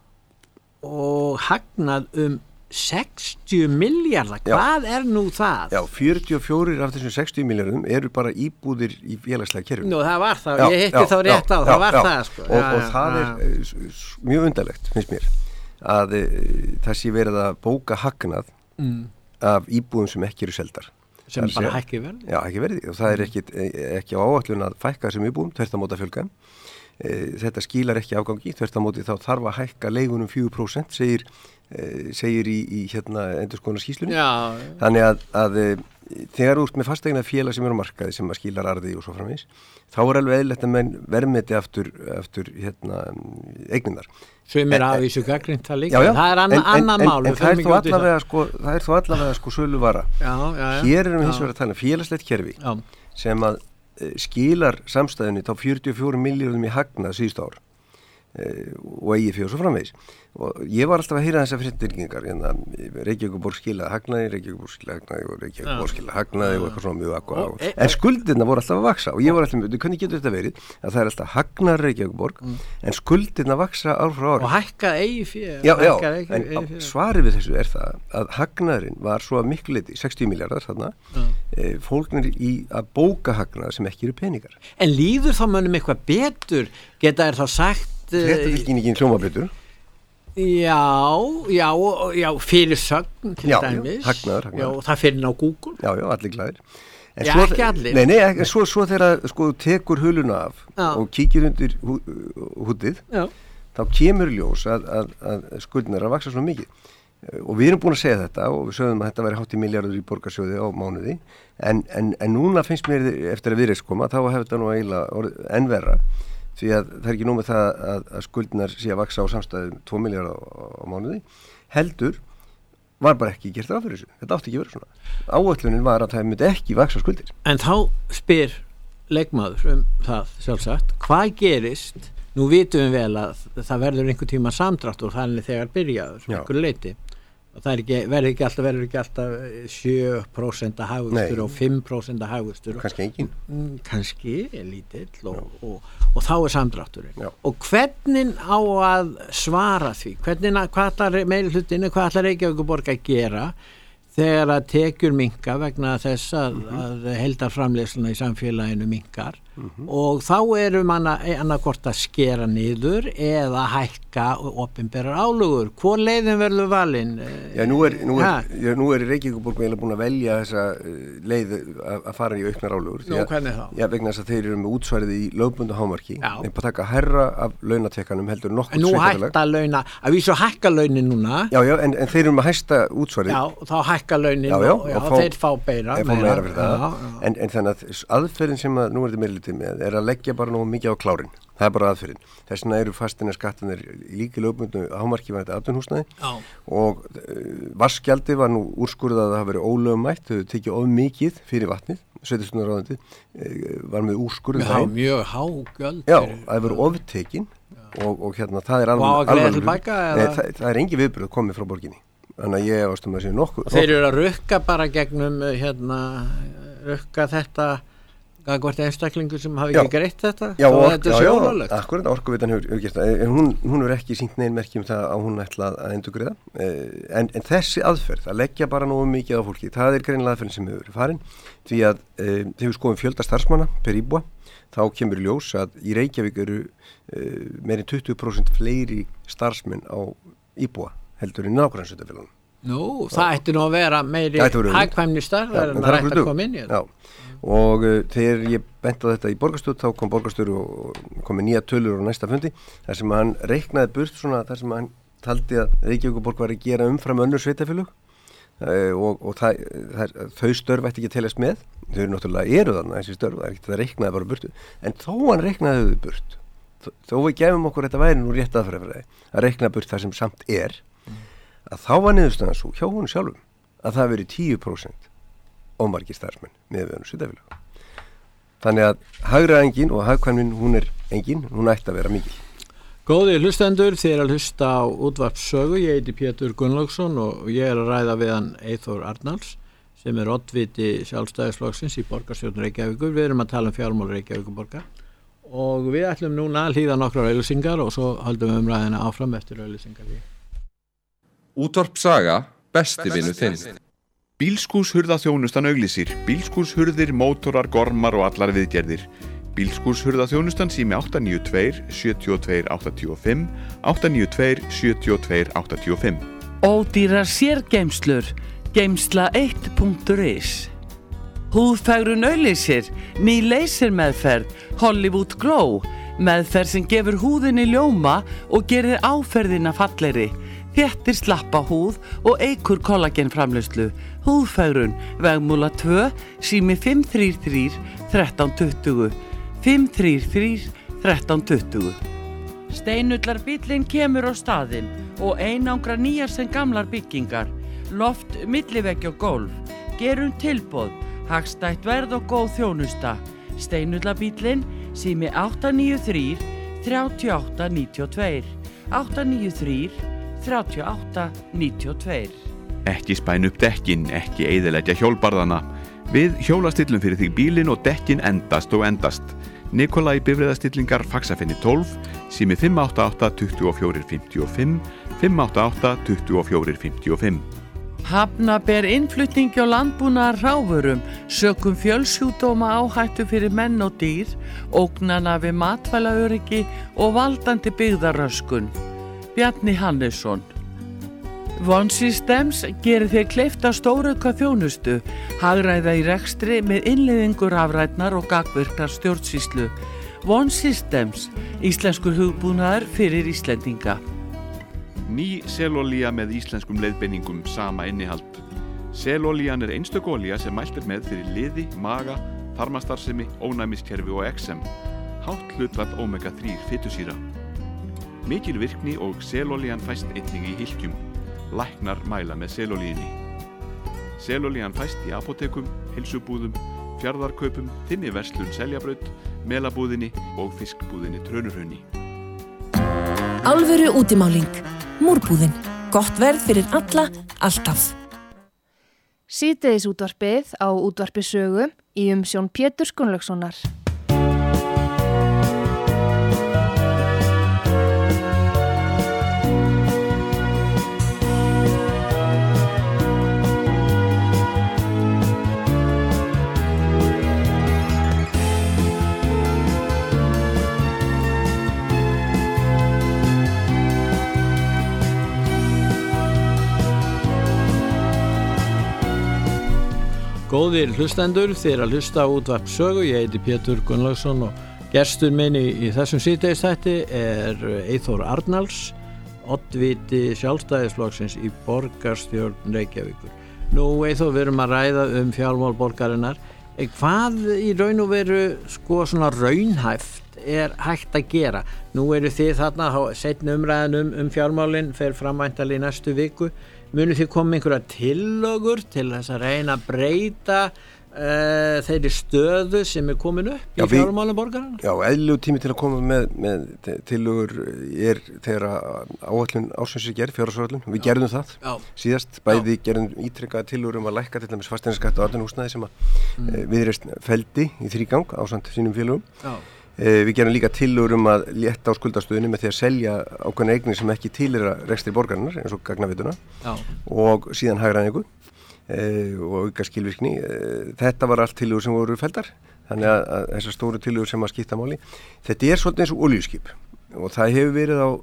og hagnað um sextíu milljarða, hvað já. Er nú það? Já, fjörutíu og fjórir af þessum sextíu milljarðum eru bara íbúðir í félagslega kerfinu. Nú, það var það, já, ég hitti já, þá rétt já, á, það já, var já. Það sko. Og, og það er mjög undarlegt, finnst mér að e, það sé verið að bóka hagnað mm. af íbúðum sem ekki eru seldar sem er bara hækki verði já, hækki verði og það er ekki, ekki á áætlun að fækka þessum íbúðum, tvært á móta fjölga e, þetta skilar ekki afgangi, þvert á móti þá þarf að hækka leigunum fjögur prósent, segir, e, segir í, í hérna endurskoðunar skýslunni. Já. Þannig að, að e, þegar út með fasteigna félag sem eru á markaði sem að skilar arði og svo framvegis, þá er alveg eðlilegt að menn verðmeti aftur, aftur hérna, eigninnar. Sem er af þessu gagnrýnt það líka. Já, já, það er anna, en, annan en, mál. En, en það er þó allavega sko, það er þó allavega sko sölu vara. Já, já, já. Hér erum við hins vegar að tala um félagslegt kerfi já. sem að e, skilar samstæðunni þá fjörutíu og fjórum milljörðum í hagnað síðustu ár e, og eigi fyrir svo framvegis. Og ég var alltaf að heyra þessar fréttilgingar, hérna, Reykjavíkurborg skilaði hagnaði, Reykjavíkurborg skilaði hagnaði og Reykjavíkurborg skilaði hagnaði og eitthvað svona mjög akkurat. E, en skuldirna voru alltaf að vaksa og ég var alltaf, hvernig getur þetta verið að það er alltaf hagnaði Reykjavíkurborg mm. en skuldirna vaksa ár frá ári. Og hækkað eigi fyrir. Já, já, en svarið við þessu er það að hagnaðurinn var svo að miklu leyti, sextíu milljarðar þarna, mm. e, fólknir í að bóka hagnað sem ekki eru peningar. En líður þá mönnum eitthvað betur, geta er þá sagt Fréttatilkynningin hljómar betur. Já, já, já, fyrir sögn til já, dæmis. Já, hagnaður, hagnaður. Já, það fyrir ná Google. Já, já, allir glæðir. Já, svo, ekki allir. Nei, nei, en svo, svo þegar sko tekur huluna af já. og kíkir undir hú, húddið, já. þá kemur ljós að, að, að skuldnar að vaksa svona mikið. Og við erum búin að segja þetta og við sögum að þetta væri hátt í milljarður í borgarsjóði á mánuði, en, en, en núna finnst mér eftir að viðreist koma, þá hefur þetta nú eiginlega enn verra. Því að það er ekki nóg með það að, að skuldnar sé að vaksa á samstæðum tvo milljarða á, á mánuði, heldur var bara ekki gert ráð fyrir þessu. Þetta átti ekki verið svona. Áætlunin var að það myndi ekki vaksa skuldir. En þá spyr leikmaður um það sjálfsagt, hvað gerist, nú vitum við vel að það verður einhver tíma samdráttur þannig þegar byrjaður, einhver leiti. Og það er ekki, verður ekki alltaf, verður ekki alltaf sjö prósent hagvöxtur og fimm prósent hagvöxtur. Kannski engin. Kannski, lítill og, og, og þá er samdrátturinn. Já. Og hvernig á að svara því? Hvernig, hvað ætlar meiri hlutinu, hvað ætlar Reykjavíkurborg að gera þegar að tekjur minka vegna þess að, mm-hmm. að heildarframleiðsluna í samfélaginu minkar mm-hmm. og þá eru manna annarkvort að skera niður eða hækka opinberar álögur. Hvor leiðin verður valinn? Já, nú er, nú er, já, nú er Reykjavíkurborg eiginlega búin að velja þessa leið að fara í auknar álögur. Nú, hvernig þá? Já, vegna þess að þeir eru með útsvarið í lögbundu hámarki. Þeir bara taka herra af launatekkanum heldur nokkuð sveitafélag. Nú hætta launa, að vísu hækka launin núna. Já, já, en, en þeir eru með hæsta útsvarið. Já, þá hækka launin já, já, og, já, og fá, þeir fá beira. Fá meira fyrir það. Já, já. En, en þannig að aðferðin sem að nú er þetta meirlítið með er að leggja bara nógu mikið á klárin. Það er bara aðferðin. Þess vegna eru fasteigna skattarnir líka lögbundnu hámarki var þetta atvinnhúsnæði og uh, vaskgjaldi var nú úrskurðað að það hafi verið ólögmætt, þau tekið of mikið fyrir vatnið, sveitarstjórnarráðuneytið uh, var með úrskurð. Það var mjög hágjöld. Já, það verið oftekin og, og hérna það er alveg... Og á að greiða til bæka? Nei, það, það er engi viðbröð komið frá borginni. Þannig að ég ástum að segja nokkuð. Þeir eru að rukka bara gegnum hérna, rukka þetta hvort einstaklingu sem hafi já. Ekki greitt þetta já, og ork, þetta er sjónalögt. Já, akkurat, Orkuveitan hefur, hefur gert það en hún, hún er ekki sýnt neinn merki um það að hún ætla að endurgreiða en, en þessi aðferð, að leggja bara nógu mikið á fólki, það er greinilega aðferðin sem hefur verið farin því að e, þegar við skoðum fjölda starfsmanna per íbúa þá kemur ljós að í Reykjavík eru e, meira en tuttugu prósent fleiri starfsmenn á íbúa heldur en nágrannsveitarfélögunum. Nú, það ætti nú að vera meiri hagkvæmni starfar en það ætti að koma inn í þetta. Og uh, þegar ég benti á þetta í borgarstjórn þá kom borgarstjóri og kom með nýja tölur á næsta fundi þar sem hann reiknaði burt svona þar sem hann taldi að Reykjavíkurborg var að gera umfram önnur sveitafélög uh, og, og það, það, þau störf ætti ekki að teljast með, þau eru náttúrulega eru þarna þessi störf, það er ekki að reiknaði bara burtu en þó hann reiknaði þau burt þó, þó við gefum okkur þetta væri nú rétt aðferðafræði að reikna burt það sem samt er að þá var niðurstaðan svo hjá hún sjálfum að það veri tíu prósent ómargir starfsmenn með við hann svitafélag. Þannig að hagræðingin og hagkvæmnin hún er engin, hún ætti að vera mikil. Góði hlustendur, þið er að hlusta á útvarpssögu, ég heiti Pétur Gunnlaugsson og ég er að ræða við hann Eyþór Arnalds sem er oddviti sjálfstæðisflokksins í borgarstjórn Reykjavíkur. Við erum að tala um fjármál Reykjavíkurborgar og við ætlum núna að hlýða nokkrar auglýsingar og svo höldum við umræðina áfram eftir auglýsingar. Útvarpssaga, besti vinur þinn. Bílskúrshurðaþjónustan auglýsir, bílskúrshurðir, mótorar, gormar og allar viðgerðir. Bílskúrshurðaþjónustan sími átta níu tvö sjö tvö átta fimm, átta níu tvö sjö tvö átta fimm. Ódýrar sérgeymslur, geymsla eitt punktur is. Húðfægrun auglýsir, ný lasermeðferð, Hollywood Glow, Meðferð sem gefur húðinni ljóma og gerir áferðina fallegri, þéttir slappa húð og eykur kollagenframleiðslu. Húðfegrun, Vegmúla tvö, sími fimm þrjú þrjú, þrettán tuttugu, fimm þrjú þrjú, þrettán tuttugu. Steinullar bíllinn kemur á staðinn og einangra nýjar sem gamlar byggingar. Loft, milliveggi og gólf. Gerum tilboð, hagstætt verð og góð þjónusta. Steinullar bíllinn, sími átta níu þrjú, þrjátíu og átta níutíu og tvö, átta níu þrjú, þrjátíu og átta níutíu og tvö. Ekki spæn upp dekkin, ekki eyðileggja hjólbarðana. Við hjólastillum fyrir þig bílinn og dekkin endast og endast. Nikolai bifreiðastillingar Faxafinni tólf, sími fimm átta átta, tuttugu og fjögur, fimmtíu og fimm, fimm átta átta, tuttugu og fjögur, fimmtíu og fimm. Hafna ber innflutningi og landbúnaðar hrávörum, sökum fjölsjúkdóma áhættu fyrir menn og dýr, ógnana við matvælaöryggi og valdandi byggðarröskun. Bjarni Hannesson. One Systems gerir þér kleift að stórauka þjónustu, hagræða í rekstri með innleiðingu rafrænnar og gagnvirkrar stjórnsýslu. One Systems, íslenskur hugbúnaður fyrir Íslendinga. Ný selolía með íslenskum leiðbeiningum, sama innihald. Selolían er einstök olía sem mælt er með fyrir liði, maga, þarmastarfsemi, ónæmiskerfi og exem. Hátt hlutfall omega þrjú fitusýra. Mikil virkni og selolían fæst einnig í hylkjum. Læknar mæla með selolíunni. Selolían fæst í apótekum, heilsubúðum, fjarðarkaupum, þinni verslun Seljabraut, melabúðinni og fiskbúðinni Trönurhrauni. Alvöru útimáling. Múrbúðin. Gott verð fyrir alla, alltaf. Síðdegis útvarpið á útvarpi Sögu í umsjón Péturs Gunnlaugssonar. Góðir hlustendur, þér að hlusta á útvarp Sögu, ég heiti Pétur Gunnlaugsson og gestur minn í, í þessum síðdegisþætti er Eyþór Arnalds, oddviti Sjálfstæðisflokksins í borgarstjórn Reykjavíkur. Nú Eyþór, við erum að ræða um fjármál borgarinnar. Hvað í raun og veru sko svona raunhæft er hægt að gera? Nú eru þið þarna, seinni umræðan um, um fjármálin fer framvæntanlega í næstu viku. Munu þið koma einhverja tillögur til þess að reyna að breyta uh, þeirri stöðu sem er komin upp já, í fjármálum borgarana? Já, eðlilegur tími til að koma með, með tillögur er þegar áætlun ársins er gerð, fjárhagsáætlun. Við gerðum það já. síðast, bæði já. gerðum ítrekkaða tillögur um að lækka til dæmis fasteignaskatt og atvinnuhúsnæði sem að mm. Viðreisn feldi í þrígang ásamt sínum félögum. Já. Við gerum líka tillögur um að létta á skuldastöðunni með því að selja ákveðna eignir sem ekki tilheyra rekstri borgarinnar eins og gagnaveituna og síðan hagræðingu e, og auka skilvirkni. E, þetta var allt tillögur sem voru feldar, þannig að, að þessar stóru tillögur sem að skipta máli. Þetta er svolítið eins og olíuskip og það hefur verið á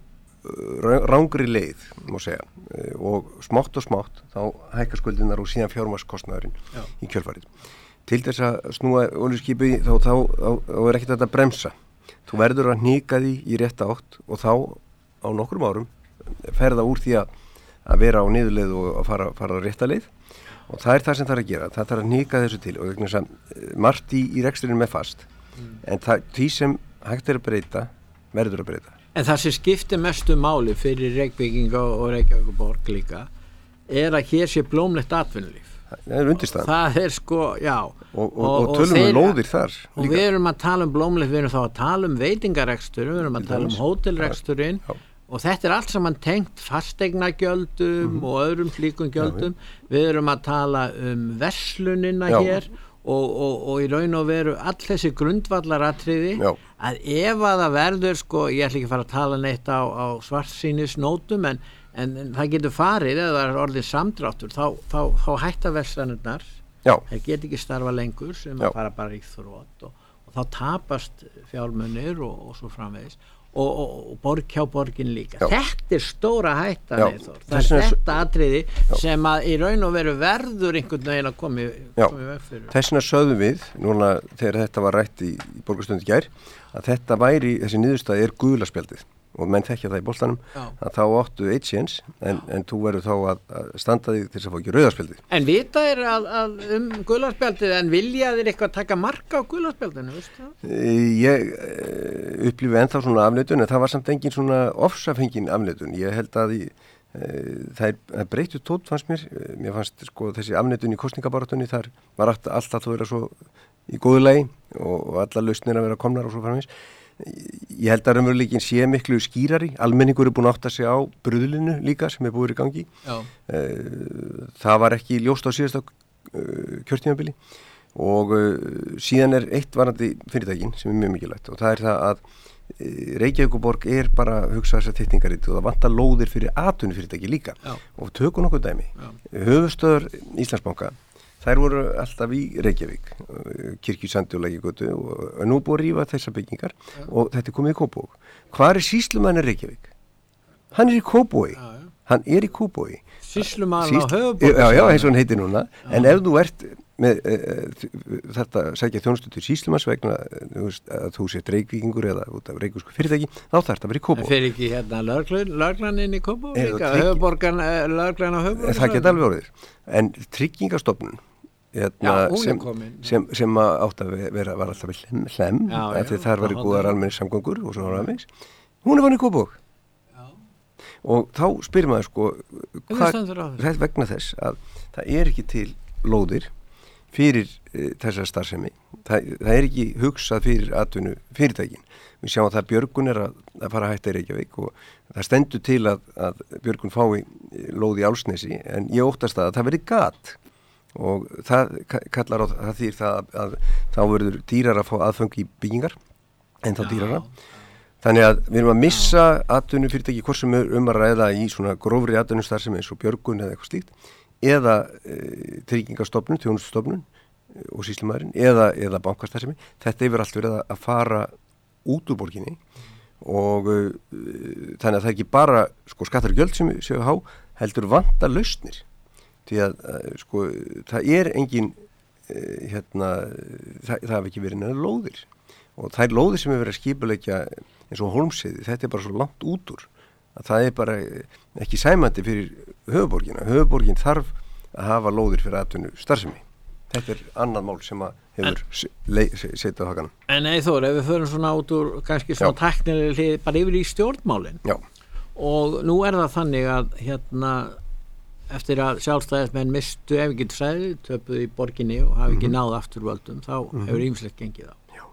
rangri leið, má segja, e, og smátt og smátt þá hækka skuldinar og síðan fjármagnskostnaðurinn í kjölfarið. Til þess að snúa olíuskipi þá, þá, þá, þá er ekkert þetta að bremsa. Þú verður að hnika því í rétta átt og þá á nokkrum árum ferða úr því að, að vera á niðurleið og að fara, fara á rétta leið og það er það sem það er að gera. Það þarf að hnika þessu til og þess að margt í, í rekstrinum er fast mm. en það, því sem hægt er að breyta verður að breyta. En það sem skiptir mestu máli fyrir Reykvíkinga og Reykjavíkurborg líka er að hér sé blómlegt atvinnulíf. Það er undirstaðan. Það er sko, já. Og, og, og, og tölum við lóðir þar líka. Og við erum að tala um blómlegt, við erum þá að tala um veitingarekstur, við erum að tala um hótelreksturinn ja, og þetta er allt saman tengt fasteignagjöldum mm. og öðrum slíkum gjöldum. Ja, við erum að tala um verslunina já. hér og, og, og í raun og veru all þessi grundvallaratriði já. að ef að það verður, sko, ég ætla ekki að fara að tala neitt á, á svartsýnisnótum en En, en það getur farið eða það er orðið samdráttur þá, þá, þá hætta verslanirnar það get ekki starfa lengur sem Já. að fara bara í þrótt og, og þá tapast fjármunir og, og svo framvegis og, og borg hjá borgin líka. Já. Þetta er stóra hætta, Eyþór. Það er þetta atriði já. Sem að í raun og veru verður einhvern veginn að komi, komi veg fyrir. Þessina sögðum við, núna þegar þetta var rætt í, í borgarstundi gær, að þetta væri, þessi niðurstaði er gula spjaldið og menn þekkja það í boltanum já. Að þá áttu eitt séns en, en þú verður þá að, að standa þig til þess að fá ekki rauðarspjaldið. En vita er að, að um gularspjaldið en vilja þeir eitthvað taka marka á gularspjaldinu, veistu það? Ég upplifi ennþá svona afneitun en það var samt engin svona ofsafengin afneitun. Ég held að í, e, það er breyttu tótt fannst mér. Mér fannst sko þessi afneitun í kosningabaráttunni þar var allt, allt að þú vera svo í góðu lagi og, og alla lausnir að vera komnar og svo framvegis. Ég held að raunveruleikin sé miklu skýrari, almenningur er búin að átta sig á bruðlinu líka sem er búið í gangi. Já. Það var ekki ljóst á síðasta kjörtímabili og síðan er eitt varandi fyrirtækin sem er mjög mikilvægt og það er það að Reykjavíkurborg er bara að hugsa þessar tekningarit og það vantar lóðir fyrir atvinnufyrirtæki líka. Já. Og tökum nokkuð dæmi. Höfuðstöður Íslandsbanka þær voru alltaf í Reykjavík, Kirkjusandi og Lækjagötu og nú búið að rífa þessar byggingar ja. Og þetta er komið í Kópavog. Hvar er sýslumæðurinn Reykjavík? Hann er í Kópavogi. Ja, ja. Hann er í Kópavogi. Sýslumæðurinn á höfuðborgarsvæðinu. Já, já, eins og hann heitir núna. Ja. En ef þú ert með e, þetta sækja þjónustu til sýslumanns vegna að þú sért Reykvíkingur eða út af reykvísku fyrirtæki, þá þarf þetta að vera í Kópavogi. Það fer ekki hérna lögreglan inn í Kópavogi líka? Höfuðborgan, lögreglan á höfuðborgarsvæðinu? Það geta alveg orðið. En Tryggingastofnun Hérna, já, sem, sem, sem átt að vera var alltaf í hlem, hlem já, já, því þar var í góðar almennis samgöngur og svo hann hún er vann í Kópavog og þá spyrir maður sko hvað vegna þess að það er ekki til lóðir fyrir e, þessar starfsemi það, það er ekki hugsað fyrir atvinnu fyrirtækin. Við sjáum að það Björgun er að, að fara að hætta í Reykjavík og það stendur til að, að Björgun fái lóð í Álfsnesi en ég óttast að það verði gat og það kallar á það þýr það að, að þá verður dýrar að fá aðföng í byggingar en þá dýrara. Þannig að við erum að missa atvinnu fyrirtæki hvort sem er um að ræða í svona grófri atvinnustarfsemi eins og Björgun eða eitthvað slíkt eða e, Tryggingastofnun, þjónustustofnun e, og sýslumæðurinn eða, eða bankastarfsemi. Þetta hefur allt verið að fara út úr borginni og e, þannig að það er ekki bara sko, skattar og gjöld sem séu há heldur vanta lausnir. Því að sko, það er engin eh, hérna, það, það hef ekki verið neina lóðir og það er lóðir sem hefur verið að skipuleggja eins og Hólmsheiði, þetta er bara svo langt út úr að það er bara ekki sæmandi fyrir höfuborgina. Höfuborgin þarf að hafa lóðir fyrir atvinnu starfsemi. Þetta er annað mál sem að hefur setjað á hakanum. En Eyþór, ef við förum svona út úr kannski svona tæknilega hlið bara yfir í stjórnmálin Já. Og nú er það þannig að hérna eftir að sjálfstæðismenn mistu ef ekki sæði, töpuðu í borginni og hafi ekki mm-hmm. náð aftur völdum, þá mm-hmm. hefur ýmislegt gengið á. Já.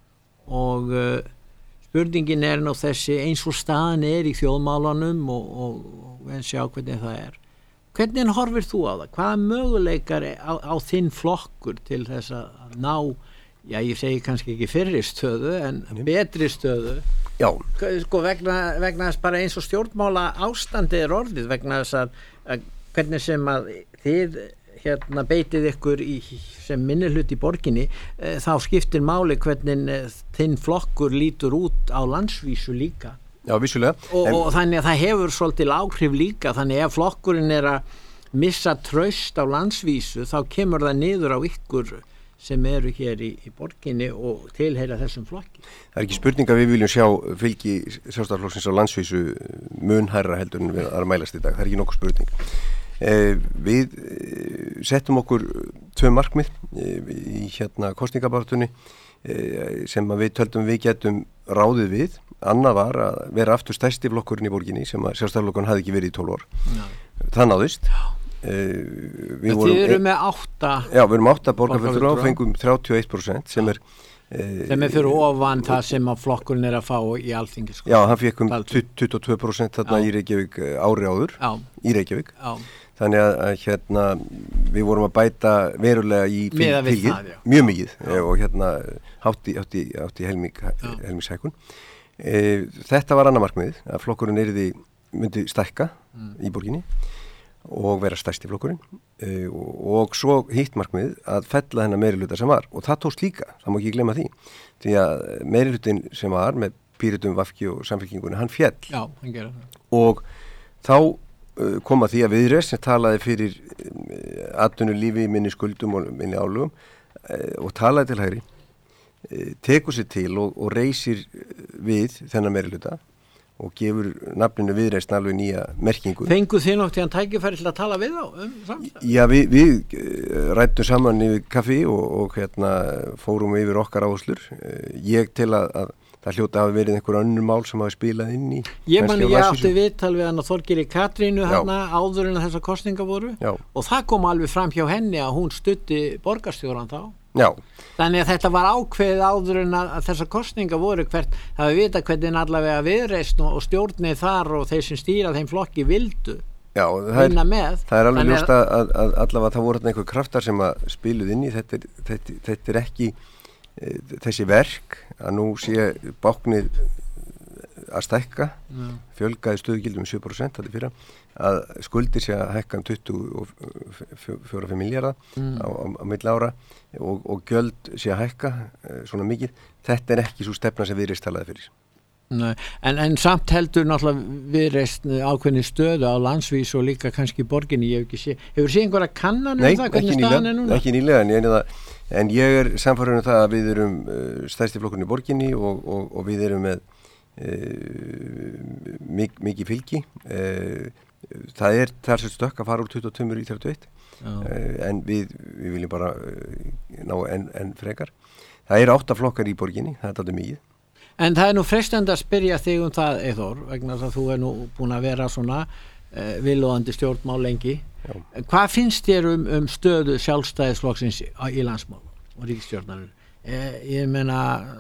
Og uh, spurningin er nú þessi eins og staðan er í þjóðmálanum og, og, og við sjá hvernig það er. Hvernig horfir þú á það? Hvaða möguleikar á, á þinn flokkur til þess að ná, já ég segi kannski ekki fyrri stöðu en mm. betri stöðu? Já. Sko vegna, vegna þess bara eins og stjórnmála ástandið er orðið vegna þess að, að hvernig sem að þið hérna beitið ykkur í, sem minnihlut í borginni e, þá skiptir máli hvernig e, þinn flokkur lítur út á landsvísu líka. Já, vissulega. Og, en... og þannig að það hefur svolítið áhrif líka, þannig ef flokkurinn er að missa traust á landsvísu þá kemur það niður á ykkur sem eru hér í, í borginni og tilheyra þessum flokki. Það er ekki spurning að við viljum sjá fylgi sjálfstæðisflokksins á landsvísu mun hærra heldur en við að mælast í dag. Það er ekki nokkuð spurning. Eh, við eh, settum okkur tvö markmið eh, í hérna kosningabaráttunni eh, sem að við töldum við getum ráðið við. Annað var að vera aftur stærsti flokkurinn í borginni sem að sjálfstæðisflokkurinn hafði ekki verið í tólf ár. Já. Það náðist. Uh, við vorum, þið eru með átta já, við erum átta borgarfulltrúa og fengum þrjátíu og eitt prósent sem er uh, sem er fyrir ofan uh, það sem að flokkurinn er að fá í Alþingi sko. Já, hann fekk um tuttugu og tvö prósent þarna já. Í Reykjavík ári áður já. Í Reykjavík já. Þannig að, að hérna við vorum að bæta verulega í fylgið, mjög mikið já. Og hérna hátti, hátti, hátti helming helmingshækkun uh, þetta var annað markmiðið að flokkurinn yrði, myndi stækka mm. í borginni og vera stærsti flokkurinn uh, og, og svo hitt markmið að fella hennar meirihluta sem var og það tókst líka, það má ekki glemma því því að meirihlutin sem var með Pírötum, V G og Samfylkingunni, hann fjall. Já, hann gerir það. Og þá uh, kom að því að Viðreisn sem talaði fyrir uh, atvinnulífi, minni skuldum og minni álugum uh, og talaði til hægri, uh, tekur sér til og, og reysir við þennan meirihluta og gefur nafninu Viðreisn alveg nýja merkingu. Fenguð þið nokkuð hann tækifæri til að tala við á um samstæð? Já, við, við rættum saman yfir kaffi og, og hérna fórum yfir okkar áherslur. Ég til að, að það hljóta hafi verið einhver önnur mál sem hafi spilað inn í. Ég man ég átti viðtal við hann að Þorgeiri Katrínu hana áður en að þessar kosningar voru. Já. Og það kom alveg fram hjá henni að hún studdi borgarstjóran þá. Já. Þannig að þetta var ákveðið áður en að, að þessar kostningar voru hvert það við vita hvernig allavega Viðreisn og, og stjórnið þar og þeir sem stýra þeim flokki vildu Já, það er, með. Það er alveg ljóst að, að, að allavega það voru einhver kraftar sem að spiluð inn í þetta er, þetta, þetta er ekki e, þessi verk að nú sé báknið að stækka Já. Fjölgaði stöðugildum sjö prósent þetta fyrir að skuldir sé að hækka um tuttugu og fjögur til fimm milljarða mm. á, á, á milli ára og, og gjöld sé að hækka e, svona mikið. Þetta er ekki svo stefna sem Viðreisn talaði fyrir. Nei, en, en samt heldur náttúrulega Viðreisn ákveðni stöðu á landsvís og líka kannski borginni, ég hef ekki sé hefur séð einhverja kannanum um það hvernig staðan er núna? Nei, ekki nýlega, en ég, það, en ég er samfærður um það að við erum uh, stærsti flokkurinn í borginni og, og, og við erum með uh, mik, mikið fylgi uh, það er talsvert stökk að fara úr tuttugu og tvö í þrjátíu og eitt uh, en við, við viljum bara uh, ná enn en frekar. Það eru átta flokkar í borginni, það er þetta mikið. En það er nú frestandi að spyrja þig um það, Eyþór, vegna að þú er nú búin að vera svona uh, vilóðandi stjórnmál lengi. Já. Hvað finnst þér um, um stöðu sjálfstæðisflokksins í landsmál og ríkisstjórnar? Eh, ég meina,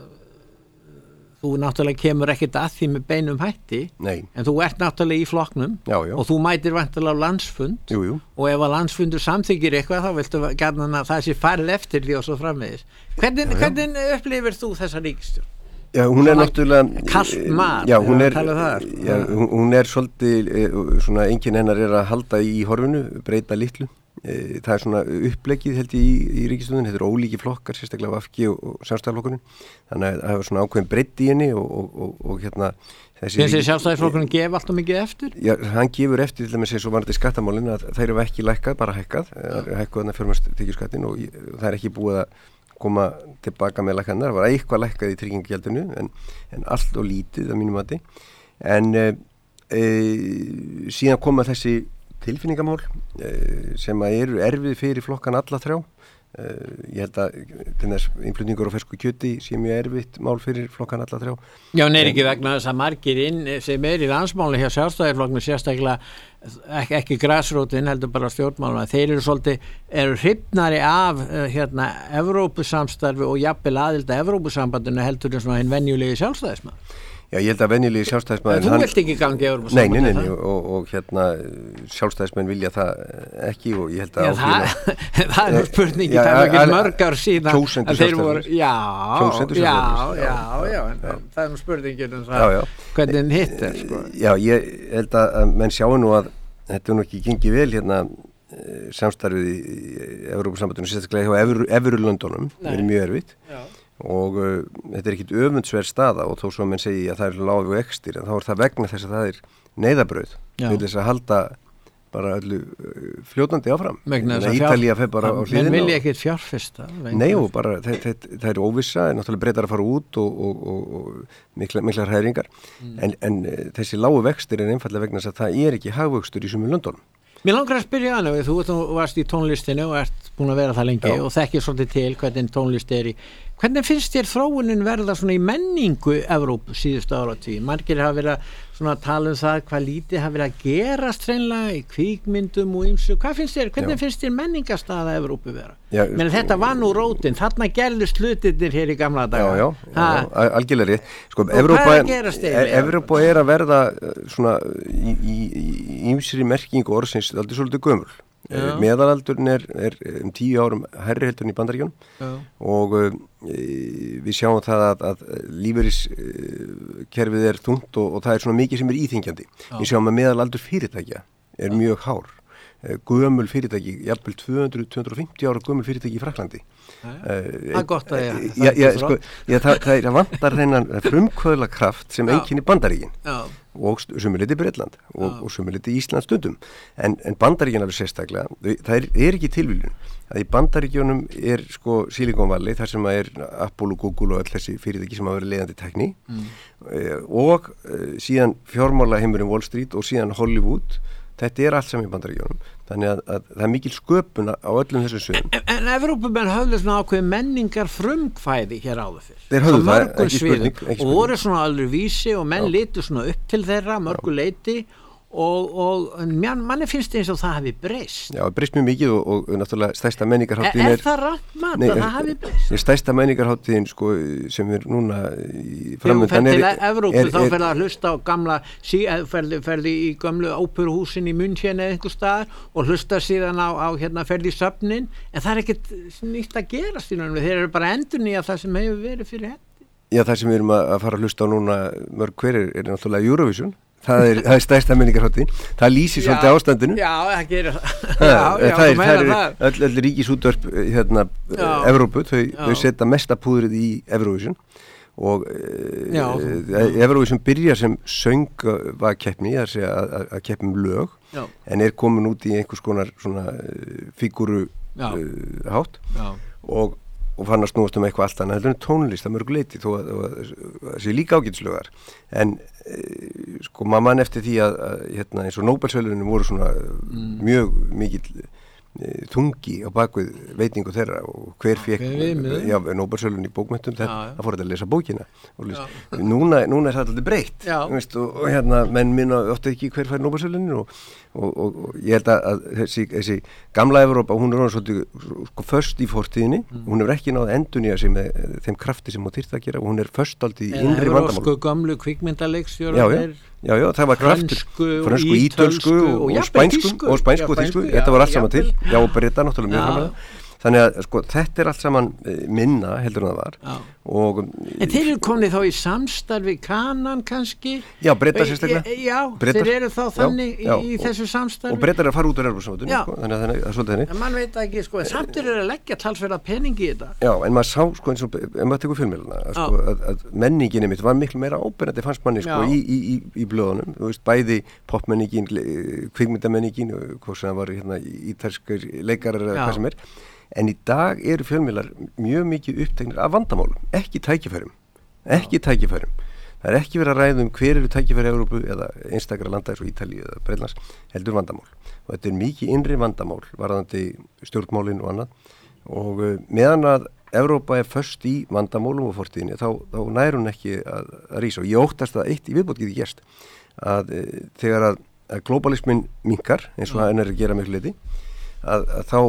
þú náttúrulega kemur ekkert að því með beinum hætti, Nei. En þú ert náttúrulega í flokknum já, já. Og þú mætir vantilega á landsfund jú, jú. Og ef að landsfundur samþykir eitthvað þá viltu gjarna að það sé farið eftir því og svo framvegis. Hvernig, já, já. hvernig upplifir þú þessa ríkisstjórn? Já, hún er náttúrulega kallt mat, já, hún er, þar, já, hún, hún er svolítið svona enginn hennar er að halda í horfinu, breyta litlu. Það er svona uppleggið held ég í, í ríkisstjórninni, þetta er ólíki flokkar, sérstaklega V G og, og Sjálfstæðisflokkurinn, þannig að það er svona ákveðin breytt í henni og, og, og, og hérna þessi Þessi Sjálfstæðisflokkurinn gef alltaf mikið eftir? Já, hann gefur eftir til dæmis eins og varandi skattamálin að þeir eru ekki lækkað, bara hækkað, hækkað þarna fjármagnstekjuskattin og það er ekki búið að koma tilbaka með lækkanar, það var eitthvað lækkað í tryggingagjaldinu en, en allt og lítið að mínum mati en e, e, síðan koma þessi tilfinningamál e, sem að eru erfið fyrir flokkan alla þrjá e, ég held að til þess innflutningur og fersku kjöti sé mjög erfitt mál fyrir flokkan alla þrjá. Já, en er ekki vegna þess að margir inn sem er í landsmáli hjá Sjálfstæðisflokknum sérstaklega ekki, ekki grasrótin heldur bara stjórnmálum þeir eru svolítið, eru hrifnari af uh, hérna, Evrópusamstarfi og jafnvel aðild að Evrópusambandinu heldur en svona hinn venjulegi sjálfstæðismann. Já, ég held að venjulegi sjálfstæðismann Þú vilt ekki gangi Evrópusambandinu? Nei, nei, nei, og, og hérna sjálfstæðismenn vilja það ekki og ég held að já, það, það er nú spurningi, það er ekki mörg ár síðan kjósendur sjálfstæðismenn Já, kjósendur já, já, já, já, en, já. Það er nú spurningin um það já, já. Hvernig hitt er sko. Já, ég held að menn sjáu nú að þetta er nú ekki gengið vel hérna samstarfið í Evrópusambandinu sérstaklega hjá Evrulöndunum það er mjög erfitt já. Og uh, þetta er ekkit öfundsverð staða og þó svo menn segi að það er lág og ekstir en þá er það vegna þess að það er neyðabrauð til þess að halda bara öllu uh, fljótandi áfram Ítalía fer bara á hliðina menn vilja ekkit fjárfesta Nei og bara það er óvissa en náttúrulega breytar að fara út og, og, og, og mikla, miklar hræringar mm. en, en uh, þessi lágu vextir er einfallega vegna þess að það er ekki hagvöxtur í sumum löndunum. Mér langar að spyrja hana, þú varst í tónlistinu og ert búin að vera það lengi Já. Og þekkir svolítið til hvernig tónlist er í hvernig finnst þér þróunin verða svona í menningu Evrópu síðustu áratví margir hafa verið að svona tala um það hvað lítið hafa verið að gerast hreinlega í kvikmyndum og ymsu, hvað finnst þér hvernig Já. Finnst þér menningarstaða Evrópu vera Já, menn þetta var nú rótin, þarna gerðust hlutirnir hér í gamla daga Já, já, já algjörlega rétt sko, Evrópa, Evrópa er að verða svona í ýmsri merkingu orðsins aldrei svolítið gömul Já. Meðalaldurinn er, er um tíu árum hærri heldur en í Bandaríkjunum og uh, við sjáum það að, að lífeyriskerfið er þungt og, og það er svona mikið sem er íþingjandi. Við sjáum að meðalaldur fyrirtækja er mjög hár. gömul fyrirtæki, jafnvel tvö hundruð til tvö hundruð og fimmtíu ára gömul fyrirtæki í Frakklandi. Það er gott að ég já, já, sko, já, það, það vantar þennan frumkvöðla kraft sem einkenni Bandaríkin og sumuliti Bretland og, og sumuliti Ísland stundum en, en Bandaríkin alveg sérstaklega það er, er ekki tilviljun að í Bandaríkjónum er sko Silicon Valley þar sem er Apple og Google og öll þessi fyrirtæki sem hafa verið leiðandi tækni mm. og uh, síðan fjármála heimurinn Wall Street og síðan Hollywood. Þetta er allt saman í Bandaríkjónum þannig að, að það er mikil sköpun á öllum þessum sögum. En, en Evrópumenn höfðu svona ákveð menningar frumkvæði hér áður fyrr. Þeir höfðu það, ekki spurning, ekki spurning. Og voru svona alveg vísi og menn litu svona upp til þeirra mörgu leiti og, og manni finnst eins og það hafi breyst. Já, breyst mjög mikið og, og náttúrulega stærsta menningarháttíðin er... Er það rætt mat að það hafi breyst? Er stærsta menningarháttíðin sko sem er núna framöndan er... Þegar þú fer til Evrópu þá fer það að hlusta á gamla, ferði, ferði í gamlu óperuhúsin í München eða einhver staðar og hlusta síðan á, á hérna ferði í söfnin en það er ekkert nýtt að gerast í náttúrulega. Þeir eru bara endurnýja það sem hefur verið fyrir hendi. Já, það sem við erum að fara að hlusta á núna mörg hverir er náttúrulega Eurovision. Það er, það er stærsta menningarhátíðin. Það lýsir svolítið ástandinu. Já, það gerir það. Já, já, það er, það er öll, öll ríkisútvörp hérna, Evrópu, þau, þau setja mesta púðrið í Eurovision og já, e, Eurovision byrjar sem söngvakeppni, það er að segja að, að, að keppum lög, já. En er komin út í einhvers konar svona fígúru uh, hátt og og fann að snúast um eitthvað allt annað heldur en tónlist að mörgu leyti þó að það sé líka ágætislögar en e, sko maður mann eftir því að, að hérna, eins og Nóbelsverðlaunin voru svona mm. mjög mikill e, þungi á bakvið veitingu þeirra og hver fekk ja, Nóbelsverðlaun í bókmenntum þegar það fór að lesa bókina og lesa. Núna, núna er það alltaf breytt veist, og, og hérna menn minna ofta ekki hver fær Nóbelsverðlaunin og Og, og, og ég held að, að þessi, þessi gamla Evrópa, hún er orðin svolítið sko föst í fortíðinni, mm. hún hefur ekki náð að endurnýja sig með þeim krafti sem hún þyrfti að gera og hún er föst aldrei í innri vandamál. Evrópsku gamlu kvikmyndaleikstjórar já, já, já, já, það var kraftur fransku, ítölsku og, og spænsku og spænsku og þýsku, þetta var allt saman til já, og breyta náttúrulega mjög framlega þannig að sko þetta er allt saman minna heldur en það var já. Og en þeir eru komnið þá í samstarfi Kanan kannski já, Bretar sérstaklega já, Bretar. Þeir eru þá þannig já, já, í, í og, þessu samstarfi og Bretar er að fara út úr Evrópusambandinu sko, þannig að það er svolítið henni en mann veit ekki, sko, en samt er að leggja talsverða peningi í þetta já, en maður sá, sko, eins og en maður tekur fjölmiðluna að, sko, að, að menninginni mitt var miklu meira áberandi fannst manni, sko, í, í, í, í blöðunum þú veist, bæði popmenningin kvikmyndamenningin, hvort sem var hérna ítalskir leikarar eða hvað sem er en í dag eru fjölmiðlar mjög mikið uppteknir af vandamálum, ekki tækifærum, ekki Já. tækifærum. Það er ekki verið að ræða um hver eru tækifæri í Evrópu eða einstakra landa eins og Ítalíu eða Bretlands, heldur vandamál. Og þetta er mikið innri vandamál, varðandi stjórnmálin og annað. Og uh, meðan að Evrópa er föst í vandamálum og fortíðinni, þá, þá nær hún ekki að, að rísa. Og ég óttast að eitt í viðbót geti gerst, að uh, þegar að, að globalismin minkar, eins og hann er að gera miklu leyti, að, að þá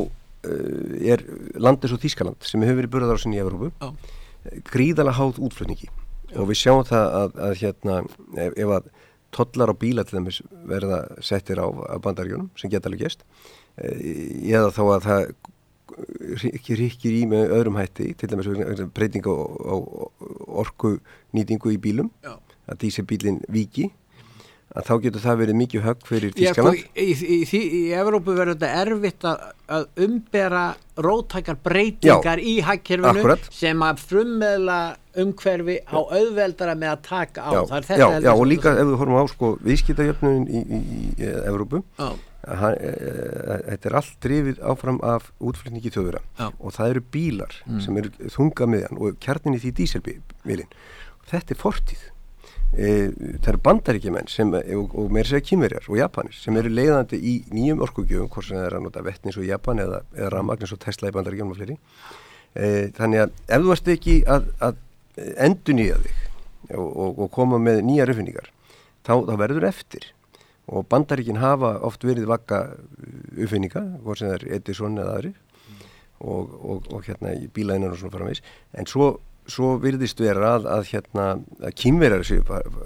er land eins og Þýskaland sem hefur verið burðarásin í Evrópu oh. gríðalega háð útflutningi oh. og við sjáum það að, að hérna, ef, ef að tollar á bíla til dæmis verða settir á, á Bandaríkjunum sem geta alveg gest eða þá að það ekki ríkir í með öðrum hætti til dæmis breyting á, á orku nýtingu í bílum oh. að dísilbílinn víki að þá getur það verið mikið högg fyrir Þýskaland. Já, sko, í, í, í Evrópu verður þetta erfitt að, að umbera róttækar breytingar Já, í hagkerfinu akkurat. Sem að frummeðla umhverfi á auðveldara með að taka á. Já, það er þetta já, já og líka ef við horfum á sko, viðskiptajöfnuðin í, í, í Evrópu, hann, e, e, þetta er allt drifið áfram af útflutningi þjóðura Já. Og það eru bílar mm. sem eru þunga miðjan og kjarnin í því díselbílin. Þetta er fortíð. E, það eru bandaríkjumenn sem, og, og meira segja Kínverjar og Japanir sem eru leiðandi í nýjum orkugjöfum hvort sem það er að nota vetni eins og Japan eða, eða rafmagn eins og Tesla í bandaríkjunum og fleiri e, þannig að ef þú varst ekki að, að endurnýja þig og, og, og koma með nýjar uppfinningar þá, þá verður eftir og bandaríkin hafa oft verið vakka uppfinninga hvort sem það er Edison eða aðri mm. og, og, og hérna í bílaðinnar og svona framvegis en svo Svo virðist vera að, að, hérna, að Kínverjar séu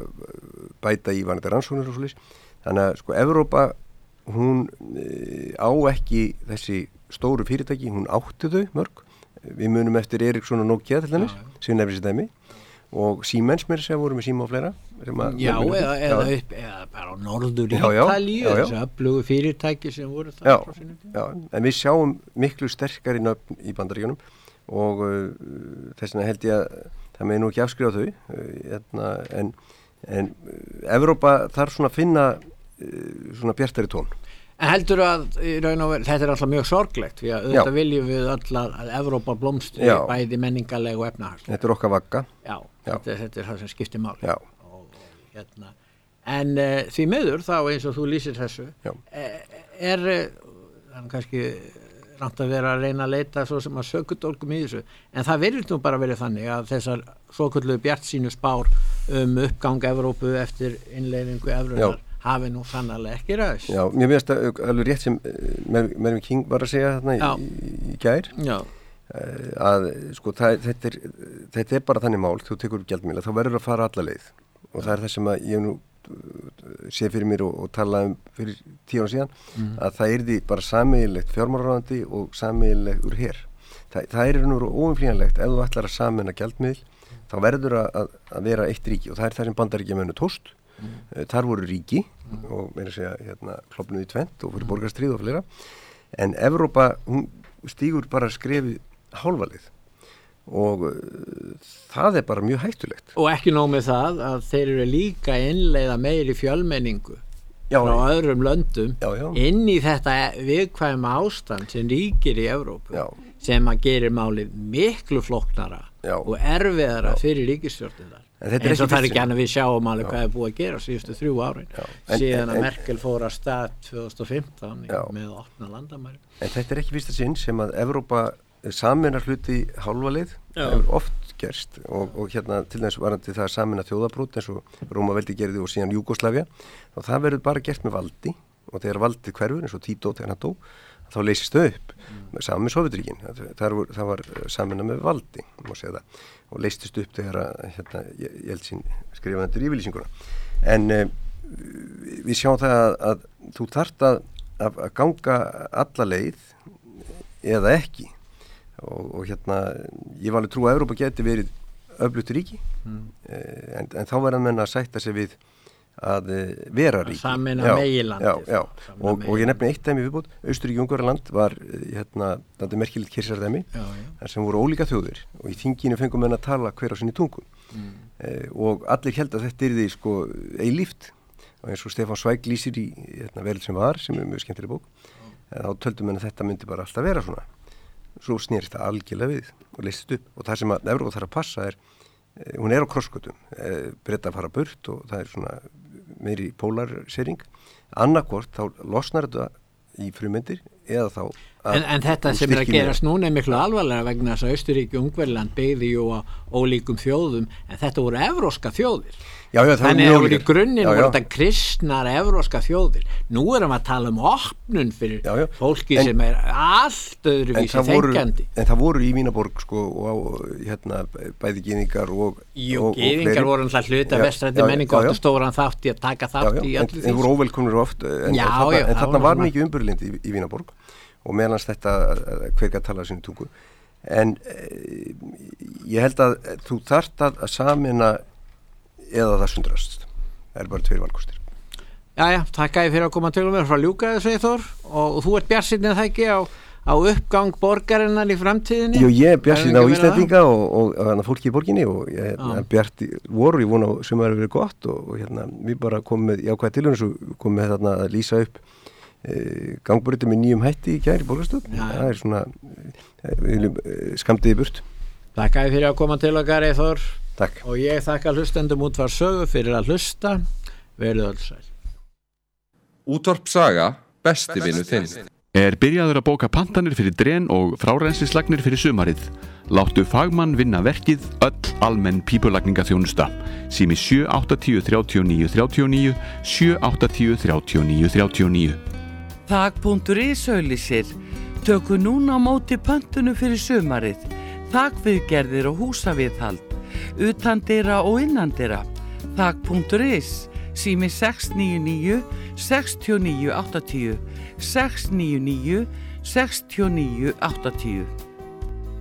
bæta í varðandi rannsóknir og svolítið. Þannig að sko Evrópa, hún e, á ekki þessi stóru fyrirtæki, hún átti þau mörg. Við munum eftir Ericsson og Nokia til dæmis, sem nefnir sér dæmi. og Siemens mér sem voru með síma og fleira að, já, eða, eða, upp, eða bara á norður Ítalíu þessi öflugu fyrirtæki sem voru það já, já, en við sjáum miklu sterkari nöfn í Bandaríkjunum og uh, þess vegna held ég að það með nú ekki afskrifa þau uh, en, en uh, Evrópa þarf svona að finna uh, svona bjartari tón. En heldur að í raun og veru, þetta er alltaf mjög sorglegt því að auðvitað viljum við öll að Evrópa blómstri bæði menningarleg og efnahags. Þetta er okkar vagga. Já, Já. Þetta, þetta er það sem skiptir máli. Já. Og, og, hérna. En uh, því miður þá eins og þú lýsir þessu er, er uh, kannski rangt að vera að reyna að leita svo sem að sökudólgum í þessu en það verður nú bara verið þannig að þessar svokölluðu bjartsýnu spár um uppgang Evrópu eftir innleiðingu evrunar hafi nú sannarlega ekki ræðist. Já, mér finnst það alveg rétt sem Mervyn King var að segja þarna í, í gær Já. að sko það, þetta, er, þetta er bara þannig mál, þú tekur upp gjaldmiðla þá verður að fara alla leið og það er það sem að ég nú sé fyrir mér og, og tala um fyrir tíu ára síðan mm. að það yrði bara sameiginlegt fjármálaráðandi og sameiginlegur her. Það, það er nú óumflýjanlegt ef þú ætlar að sameina gjaldmiðl þá verður að, að vera eitt ríki og það er það sem Bandaríkjamennu tóst Mm. Þar voru ríki mm. og meira segja hérna, klofnuð í tvennt og fyrir borgarstríð og fleira en Evrópa hún stígur bara skrefið hálfalið og uh, það er bara mjög hættulegt. Og ekki nóg með það að þeir eru líka innleiða meiri fjölmenningu já, frá öðrum löndum já, já. inn í þetta viðkvæma ástand sem ríkir í Evrópu já. sem að gerir málið miklu flóknara já. Og erfiðara já. Fyrir ríkisstjórnirnar. En eins og það er ekki hann að við sjáum alveg hvað er búið að gera síðustu þrjú árin en, síðan að en, Merkel fór að stað tvö þúsund og fimmtán já. Með að opna landamæri. En þetta er ekki fyrsta sinn sem að Evrópa sameinar hluti hálfaleið hefur oft gerst og, og hérna til þess varandi það að sameina þjóðabrót eins og Rómaveldi gerði og síðan Júgóslavía og það verður bara gert með valdi og þegar valdið hverfur eins og Tito þegar hann dó þá leysist þau upp mm. saman með Sovjetríkin það, það var sameina með valdi má segja það og leystist upp þegar að hérna, ég, ég held sín skrifa þetta í yfirlýsinguna en uh, við sjáum það að, að þú þarft að, að, að ganga alla leið eða ekki og, og hérna ég var alveg trú að Evrópa geti verið öflugt ríki mm. uh, en, en þá verða menn að sætta sig við að vera ríki sameina meginlandið og, og ég nefni eitt dæmi viðbútt Austurríki-Ungverjaland var hérna, þetta er merkilegt kirsardæmi þar sem voru ólíka þjóðir og í þinginu fengum menn að tala hver á sinni tungu mm. eh, og allir held að þetta yrði sko eilíft og eins og Stefán Zweig lýsir í hérna, Veröld sem var sem er mjög skemmtileg bók mm. eh, þá töldum menn að þetta myndi bara alltaf vera svona svo snýrist það algjörlega við og leystist upp og það sem að Evrópa þarf að passa er eh, hún er á krossgötum eh, Breta fara burt og það er svona meiri polarisering annarkvort þá losnar þetta í frumyndir eða þá en, en þetta sem er að gerast núna er miklu alvarlega vegna þess að Austurríki og Ungverjaland byggði jú á ólíkum þjóðum en þetta voru evróska þjóðir já, já, þannig að í grunninn voru þetta kristnar evróska þjóðir nú erum við að tala um opnun fyrir já, já. Fólki en, sem er allt öðruvísi þengjandi en það voru í Vínaborg sko og hérna bæði gyðingar og jú, gyðingar voru alltaf hluta vestrændi menningu áttu stóran þátt í að taka þátt já, já, í öllu því en, en voru óvelkomnir oft en, já, en, já, en þarna var mikið umburlind í, í Vínaborg og meðlans þetta hver gæti tala sínu tungu en e, ég held að þú þarft að, að samina eða það sundrast það er bara tveir valkostir. Jæja, takk að ég fyrir að koma til og með frá ljúka þessu Eyþór og, og þú ert bjartsýnn það ekki á, á uppgang borgarinnar í framtíðinni? Jú, ég er bjartsýnn á Íslendinga og, og, og, og fólki í borginni og ég er bjart voru, ég vona sem það hefur verið gott og, og hérna, við bara komum með jákvæða tilhörn og komum með þarna að lýsa upp gangbrötu með nýjum hætti í kæri borgarstöð það er svona við viljum skamtiði burt. Takk að ég fyrir að koma til okkar Eyþór. Takk. Og ég þakka hlustendum Útvarp Sögu fyrir að hlusta verið öll sæl. Útvarp Saga, besti vinur þinn. Er byrjaður að bóka pantanir fyrir dren og frárensislagnir fyrir sumarið. Láttu fagmann vinna verkið öll almenn pípulagningaþjónusta. Sími sjö átta tíu þrjátíu og níu þrjátíu og níu sjö átta tíu þrjátíu og níu þrjátíu og níu. Þak punktur is auglýsir. Tökum núna á móti pöntunu fyrir sumarið. Þakviðgerðir og húsaviðhald. Utandira og innandira. Þak punktur is. Sími sex níu níu sex níu átta tíu sex níu níu sex níu átta tíu.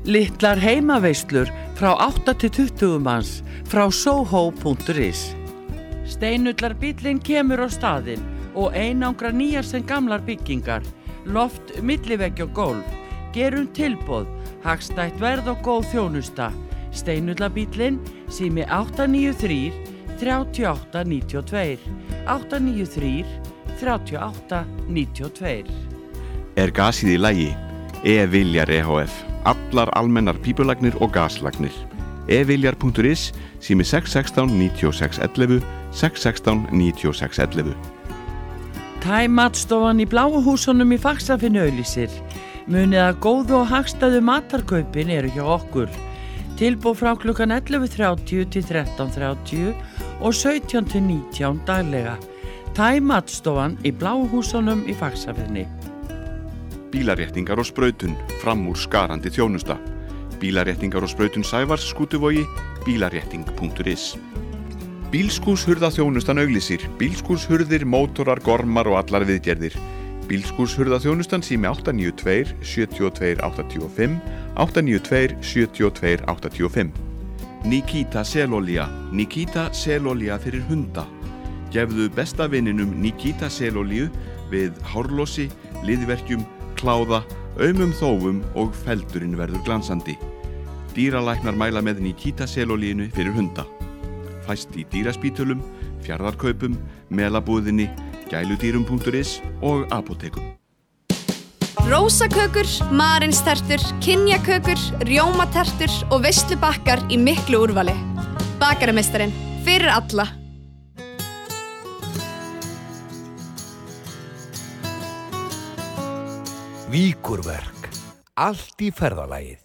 Litlar heimaveislur frá átta til tuttugu manns frá soho punktur is. Steinullar bíllinn kemur á staðinn og einangra nýjar sem gamlar byggingar, loft, milliveggi og gólf, gerum tilboð, hagstætt verð og góð þjónusta. Steinullar bíllinn, sími átta níu þrjú, þrjú átta níu tvö, átta níu þrjú, þrjú átta níu tvö. Er gasið í lagi? E-Viljar e h f. Allar almennar pípulagnir og gaslagnir. e viljar punktur is, sími sex sextán níutíu og sex ellefu, sex sextán níutíu og sex ellefu. Thai-matstofan í Bláu húsunum í Faxafinni auglýsir. Munið að góðu og hagstæðu matarkaupin eru hjá okkur. Tilboð frá klukkan ellefu þrjátíu til þrettán þrjátíu og sautján til nítján daglega. Thai-matstofan í Bláu húsunum í Faxafinni. Bílaréttingar og sprautun, fram úr skarandi þjónusta. Bílaréttingar og sprautun Sævars Skútuvogi, bílarétting punktur is. Bílskúrshurðaþjónustan auglýsir, bílskúrshurðir, mótorar, gormar og allar viðgerðir. Bílskúrshurðaþjónustan sími átta níu tvö, sjö tvö átta fimm, átta níu tvö, sjö tvö átta fimm. Nikita selolía, Nikita selolía fyrir hunda. Gefðu besta vininum Nikita selolíu við hárlosi, liðverkjum, kláða, aumum þófum og feldurinn verður glansandi. Dýralæknar mæla með Nikita selolíinu fyrir hunda. Fæst í dýraspítölum, fjarðarkaupum, melabúðinni, gæludýrum punktur is og apótekum. Rósakökur, marinstertur, kynjakökur, rjómatertur og veislubakkar í miklu úrvali. Bakarameistarinn, fyrir alla. Víkurverk. Allt í ferðalagið.